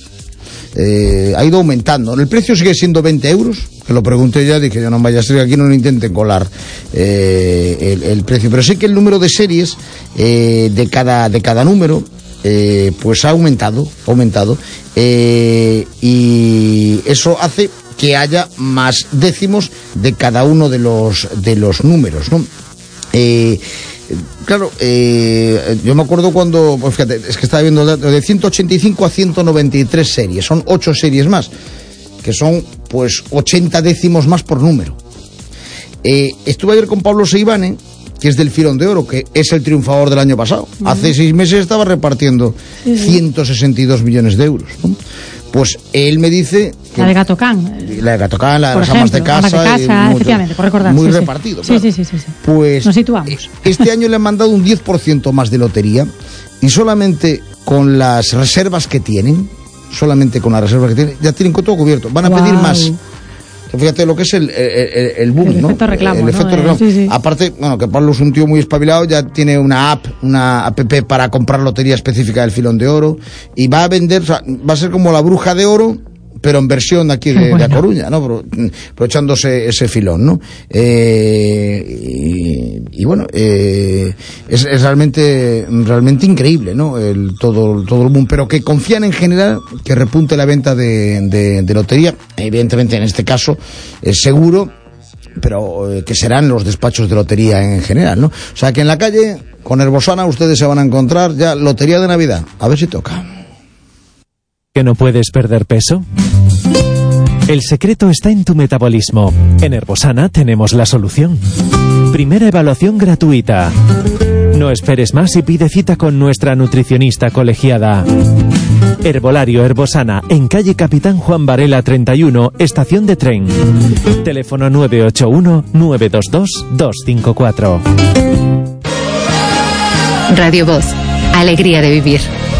Eh, ha ido aumentando. El precio sigue siendo veinte euros, que lo pregunté ya, dije yo no vaya a ser que aquí no lo intenten colar eh, el, el precio, pero sí que el número de series eh, de cada de cada número Eh, pues ha aumentado, ha aumentado eh, y eso hace que haya más décimos de cada uno de los de los números, ¿no? Eh, claro, eh, yo me acuerdo cuando, pues fíjate, es que estaba viendo de ciento ochenta y cinco a ciento noventa y tres series, son ocho series más, que son pues ochenta décimos más por número. Eh, estuve ayer con Pablo Seivane, que es del Filón de Oro, que es el triunfador del año pasado. Uh-huh. Hace seis meses estaba repartiendo sí, sí. ciento sesenta y dos millones de euros, ¿no? Pues él me dice... Que la de Gatocán. La de Gatocán, la de las amas de casa. Amas de casa, muy, efectivamente, por recordar. Muy sí, repartido. Sí. Claro. Sí, sí, sí, sí. Pues nos situamos. Este año le han mandado un diez por ciento más de lotería y solamente con las reservas que tienen, solamente con las reservas que tienen, ya tienen todo cubierto. Van a wow. pedir más. Fíjate lo que es el, el, el boom, el ¿no? Efecto reclamo, el efecto ¿no? reclamo. Sí, sí. Aparte, bueno, que Pablo es un tío muy espabilado, ya tiene una app, una app para comprar lotería específica del Filón de Oro y va a vender, o sea, va a ser como la Bruja de Oro, pero en versión aquí de, bueno. de A Coruña, ¿no? Pero, aprovechándose ese filón, ¿no? Eh, y, y bueno, eh, es, es realmente realmente increíble, ¿no? El, todo, todo el boom, pero que confían en general que repunte la venta de, de, de lotería. Evidentemente, en este caso, es seguro, pero eh, que serán los despachos de lotería en general, ¿no? O sea, que en la calle, con Herbosana, ustedes se van a encontrar ya lotería de Navidad. A ver si toca. ¿Que no puedes perder peso? El secreto está en tu metabolismo. En Herbosana tenemos la solución. Primera evaluación gratuita. No esperes más y pide cita con nuestra nutricionista colegiada. Herbolario Herbosana, en calle Capitán Juan Varela treinta y uno, estación de tren. Teléfono nueve ocho uno, nueve dos dos, dos cinco cuatro. Radio Voz, alegría de vivir.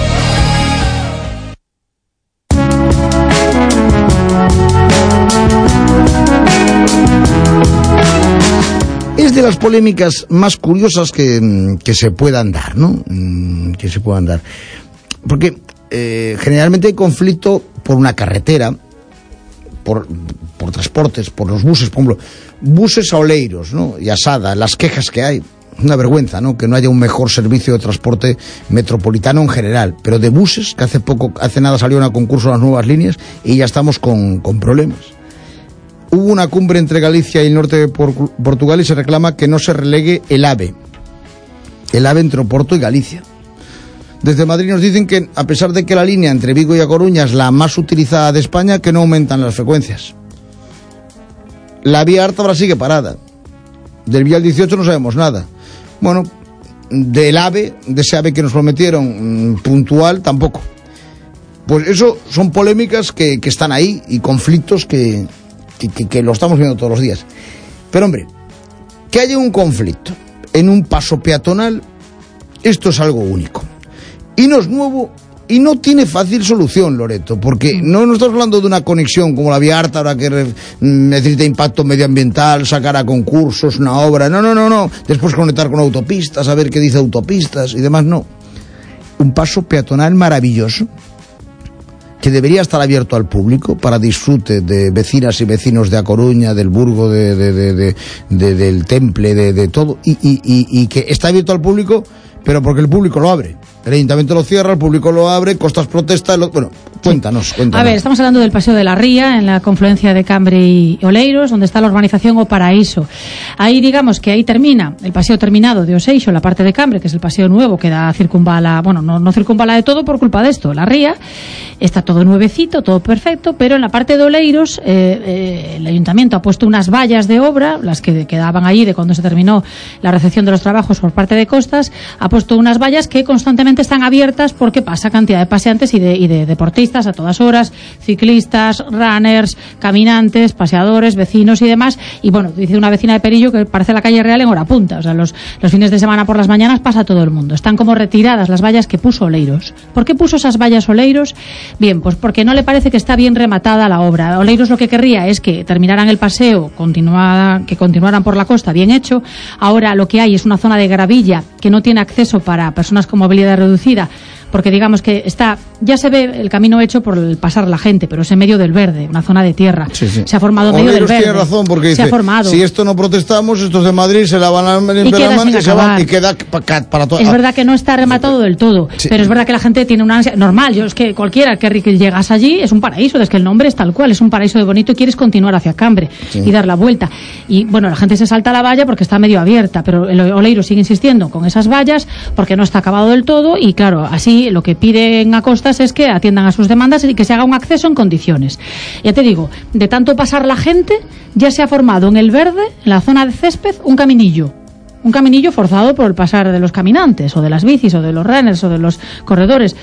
Es de las polémicas más curiosas que, que se puedan dar, ¿no? Que se puedan dar. Porque eh, generalmente hay conflicto por una carretera, por, por transportes, por los buses, por ejemplo, buses a Oleiros, ¿no? Y Asada, las quejas que hay. Una vergüenza, ¿no? Que no haya un mejor servicio de transporte metropolitano en general, pero de buses, que hace poco, hace nada salieron a concurso las nuevas líneas y ya estamos con, con problemas. Hubo una cumbre entre Galicia y el norte de Por- Portugal y se reclama que no se relegue el AVE. El AVE entre Oporto y Galicia. Desde Madrid nos dicen que, a pesar de que la línea entre Vigo y A Coruña es la más utilizada de España, que no aumentan las frecuencias. La vía Ártabra sigue parada. Del Vial dieciocho no sabemos nada. Bueno, del AVE, de ese AVE que nos prometieron, puntual, tampoco. Pues eso son polémicas que, que están ahí y conflictos que... Que, que, que lo estamos viendo todos los días. Pero hombre, que haya un conflicto en un paso peatonal, esto es algo único. Y no es nuevo y no tiene fácil solución, Loreto, porque no, no estamos hablando de una conexión como la vía Ártabra que re, necesita impacto medioambiental, sacar a concursos, una obra. No, no, no, no. Después conectar con autopistas, a ver qué dice autopistas y demás, no. Un paso peatonal maravilloso que debería estar abierto al público para disfrute de vecinas y vecinos de A Coruña, del Burgo, de, de, de, de, de, del Temple, de, de todo, y, y, y, y que está abierto al público, pero porque el público lo abre. El ayuntamiento lo cierra, el público lo abre, Costas protesta, lo, bueno, Cuéntanos, cuéntanos. A ver, estamos hablando del Paseo de la Ría, en la confluencia de Cambre y Oleiros, donde está la urbanización O Paraíso. Ahí, digamos que ahí termina el paseo terminado de Oseixo, la parte de Cambre, que es el paseo nuevo que da circunvala, bueno, no, no circunvala de todo por culpa de esto, la Ría. Está todo nuevecito, todo perfecto, pero en la parte de Oleiros eh, eh, el ayuntamiento ha puesto unas vallas de obra, las que quedaban allí de cuando se terminó la recepción de los trabajos por parte de Costas, ha puesto unas vallas que constantemente están abiertas porque pasa cantidad de paseantes y de, y de deportistas a todas horas, ciclistas, runners, caminantes, paseadores, vecinos y demás. Y bueno, dice una vecina de Perillo que parece la calle Real en hora punta, o sea, los, los fines de semana por las mañanas pasa todo el mundo. Están como retiradas las vallas que puso Oleiros. ¿Por qué puso esas vallas Oleiros? Bien, pues porque no le parece que está bien rematada la obra. Oleiros lo que querría es que terminaran el paseo, continuada, que continuaran por la costa bien hecho. Ahora lo que hay es una zona de gravilla que no tiene acceso para personas con movilidad reducida, porque digamos que está, ya se ve el camino hecho por el pasar la gente, pero es en medio del verde, una zona de tierra. Sí, sí. Se ha formado en medio del verde. Tiene razón, porque se dice, ha formado. Si esto no protestamos, estos de Madrid se la van a limpiar la mano y se van, y queda para, para todo. Es verdad que no está rematado del todo, sí. Pero es verdad que la gente tiene una ansia normal. Yo es que cualquiera que llegas allí es un paraíso, es que el nombre es tal cual, es un paraíso de bonito y quieres continuar hacia Cambre, sí, y dar la vuelta. Y bueno, la gente se salta a la valla porque está medio abierta, pero el Oleiros sigue insistiendo con esas vallas porque no está acabado del todo y claro, así lo que pide a Costas es que atiendan a sus demandas y que se haga un acceso en condiciones. Ya te digo, de tanto pasar la gente, ya se ha formado en el verde, en la zona de césped, un caminillo. Un caminillo forzado por el pasar de los caminantes, o de las bicis, o de los runners, o de los corredores.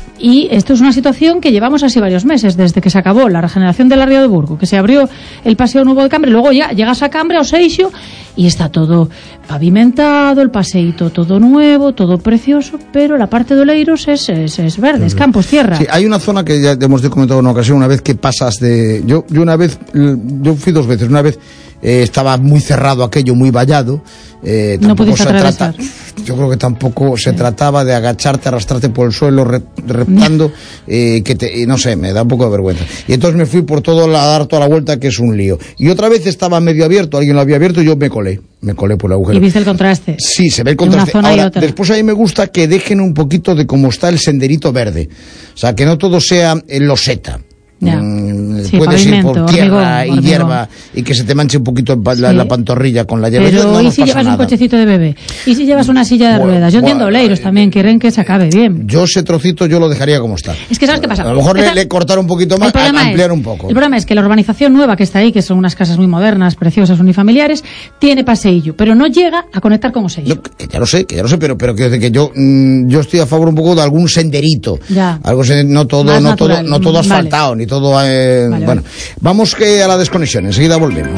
Y esto es una situación que llevamos así varios meses, desde que se acabó la regeneración de la Ría de Burgo, que se abrió el Paseo Nuevo de Cambre, luego ya llegas a Cambre, a Oseixo, y está todo pavimentado, el paseíto todo nuevo, todo precioso, pero la parte de Oleiros es, es, es verde, es campos, tierra. Sí, hay una zona que ya hemos comentado en una ocasión, una vez que pasas de... Yo, yo una vez, yo fui dos veces, una vez eh, estaba muy cerrado aquello, muy vallado, eh, no pudiste atravesar. Trata, yo creo que tampoco se sí. trataba de agacharte, arrastrarte por el suelo, re, reptando, eh, que te, no sé, me da un poco de vergüenza. Y entonces me fui por todo, la, a dar toda la vuelta, que es un lío. Y otra vez estaba medio abierto, alguien lo había abierto y yo me colé, me colé por el agujero. ¿Y viste el contraste? Sí, se ve el contraste. Ahora, después a mí me gusta que dejen un poquito de cómo está el senderito verde. O sea, que no todo sea en loseta. Ya. Mm, sí, puedes ir por tierra hormigón, y hormigón. hierba y que se te manche un poquito la, sí. la pantorrilla con la hierba. Pero no ¿y si llevas nada. un cochecito de bebé? ¿Y si llevas una silla de bueno, ruedas? Yo bueno, entiendo, Oleiros también quieren que se acabe bien. Yo ese trocito yo lo dejaría como está. Es que ¿sabes qué pasa? A lo mejor Esta... le, le cortar un poquito más, a, ampliar es, un poco. El problema es que la urbanización nueva que está ahí, que son unas casas muy modernas, preciosas, unifamiliares, tiene paseillo, pero no llega a conectar con Oseixo. No, que ya lo sé, que ya lo sé, pero pero que, que yo mm, yo estoy a favor un poco de algún senderito. Ya. Algo no todo, más no natural. todo, no todo asfaltado, vale. ni todo eh, vale, bueno. Vale. Vamos que a la desconexión, enseguida volvemos.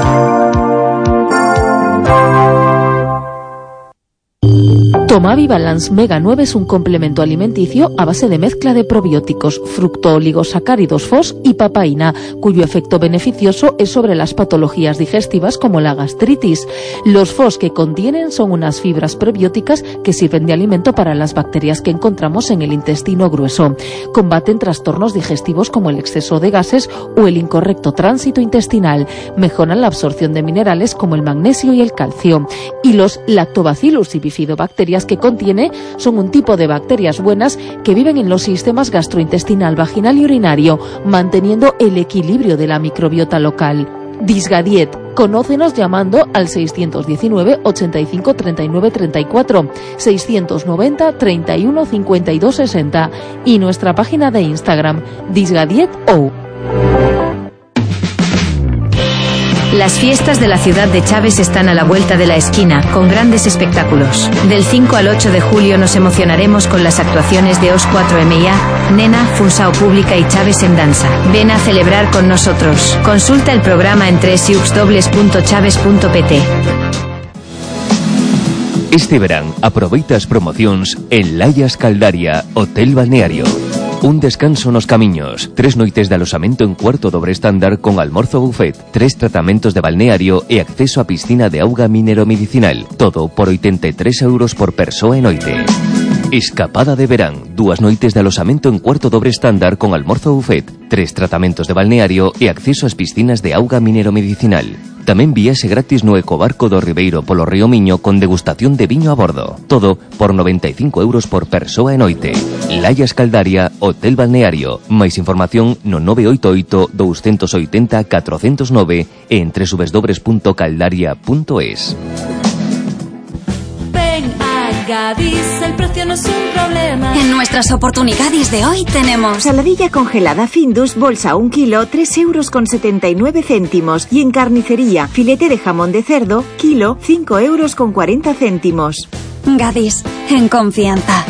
Tomavi Balance Mega nueve es un complemento alimenticio a base de mezcla de probióticos, fructooligosacáridos F O S y papaína, cuyo efecto beneficioso es sobre las patologías digestivas como la gastritis. Los F O S que contienen son unas fibras prebióticas que sirven de alimento para las bacterias que encontramos en el intestino grueso. Combaten trastornos digestivos como el exceso de gases o el incorrecto tránsito intestinal. Mejoran la absorción de minerales como el magnesio y el calcio. Y los Lactobacillus y bifidobacterias que contiene son un tipo de bacterias buenas que viven en los sistemas gastrointestinal, vaginal y urinario, manteniendo el equilibrio de la microbiota local. Disgadiet. Conócenos llamando al seiscientos diecinueve, ochenta y cinco, treinta y nueve, treinta y cuatro, seiscientos noventa, treinta y uno, cincuenta y dos, sesenta y nuestra página de Instagram, disgadiet.o. Las fiestas de la ciudad de Chaves están a la vuelta de la esquina, con grandes espectáculos. Del cinco al ocho de julio nos emocionaremos con las actuaciones de O S cuatro M I A, Nena, Funsao Pública y Chaves en Danza. Ven a celebrar con nosotros. Consulta el programa en doble u doble u doble u punto chaves punto p t. Este verán aproveitas promocións en Layas Caldaria, Hotel Balneario. Un descanso nos camiños, tres noites de alosamento en cuarto dobre estándar con almorzo buffet, tres tratamentos de balneario e acceso a piscina de auga mineromedicinal. Todo por oitenta e tres euros por persoa e noite. Escapada de verán, dúas noites de alosamento en cuarto dobre estándar con almorzo buffet, tres tratamentos de balneario e acceso ás piscinas de auga mineromedicinal. Tamén viaxe gratis no ecobarco do Ribeiro polo río Miño con degustación de viño a bordo. Todo por noventa e cinco euros por persoa e noite. Laia Escaldaria, Hotel Balneario. Máis información no nove oito oito, dous oito zero, catro zero nove e en w w w punto caldaria punto es. Gadis, el precio no es un problema. En nuestras oportunidades de hoy tenemos saladilla congelada Findus, bolsa un kilo, tres euros con setenta y nueve céntimos. Y en carnicería, filete de jamón de cerdo, kilo, cinco euros con cuarenta céntimos. Gadis, en confianza.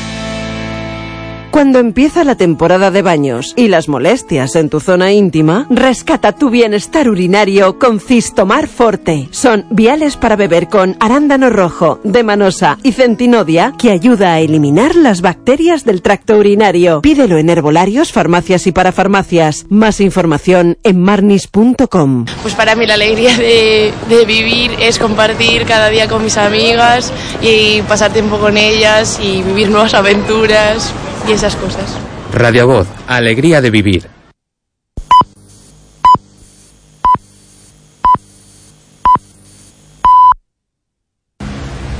Cuando empieza la temporada de baños y las molestias en tu zona íntima, rescata tu bienestar urinario con Cistomar Forte. Son viales para beber con arándano rojo, demanosa y centinodia que ayuda a eliminar las bacterias del tracto urinario. Pídelo en herbolarios, farmacias y parafarmacias. Más información en marnis punto com. Pues para mí la alegría de, de vivir es compartir cada día con mis amigas y pasar tiempo con ellas y vivir nuevas aventuras y esas cosas. Radio Voz, alegría de vivir.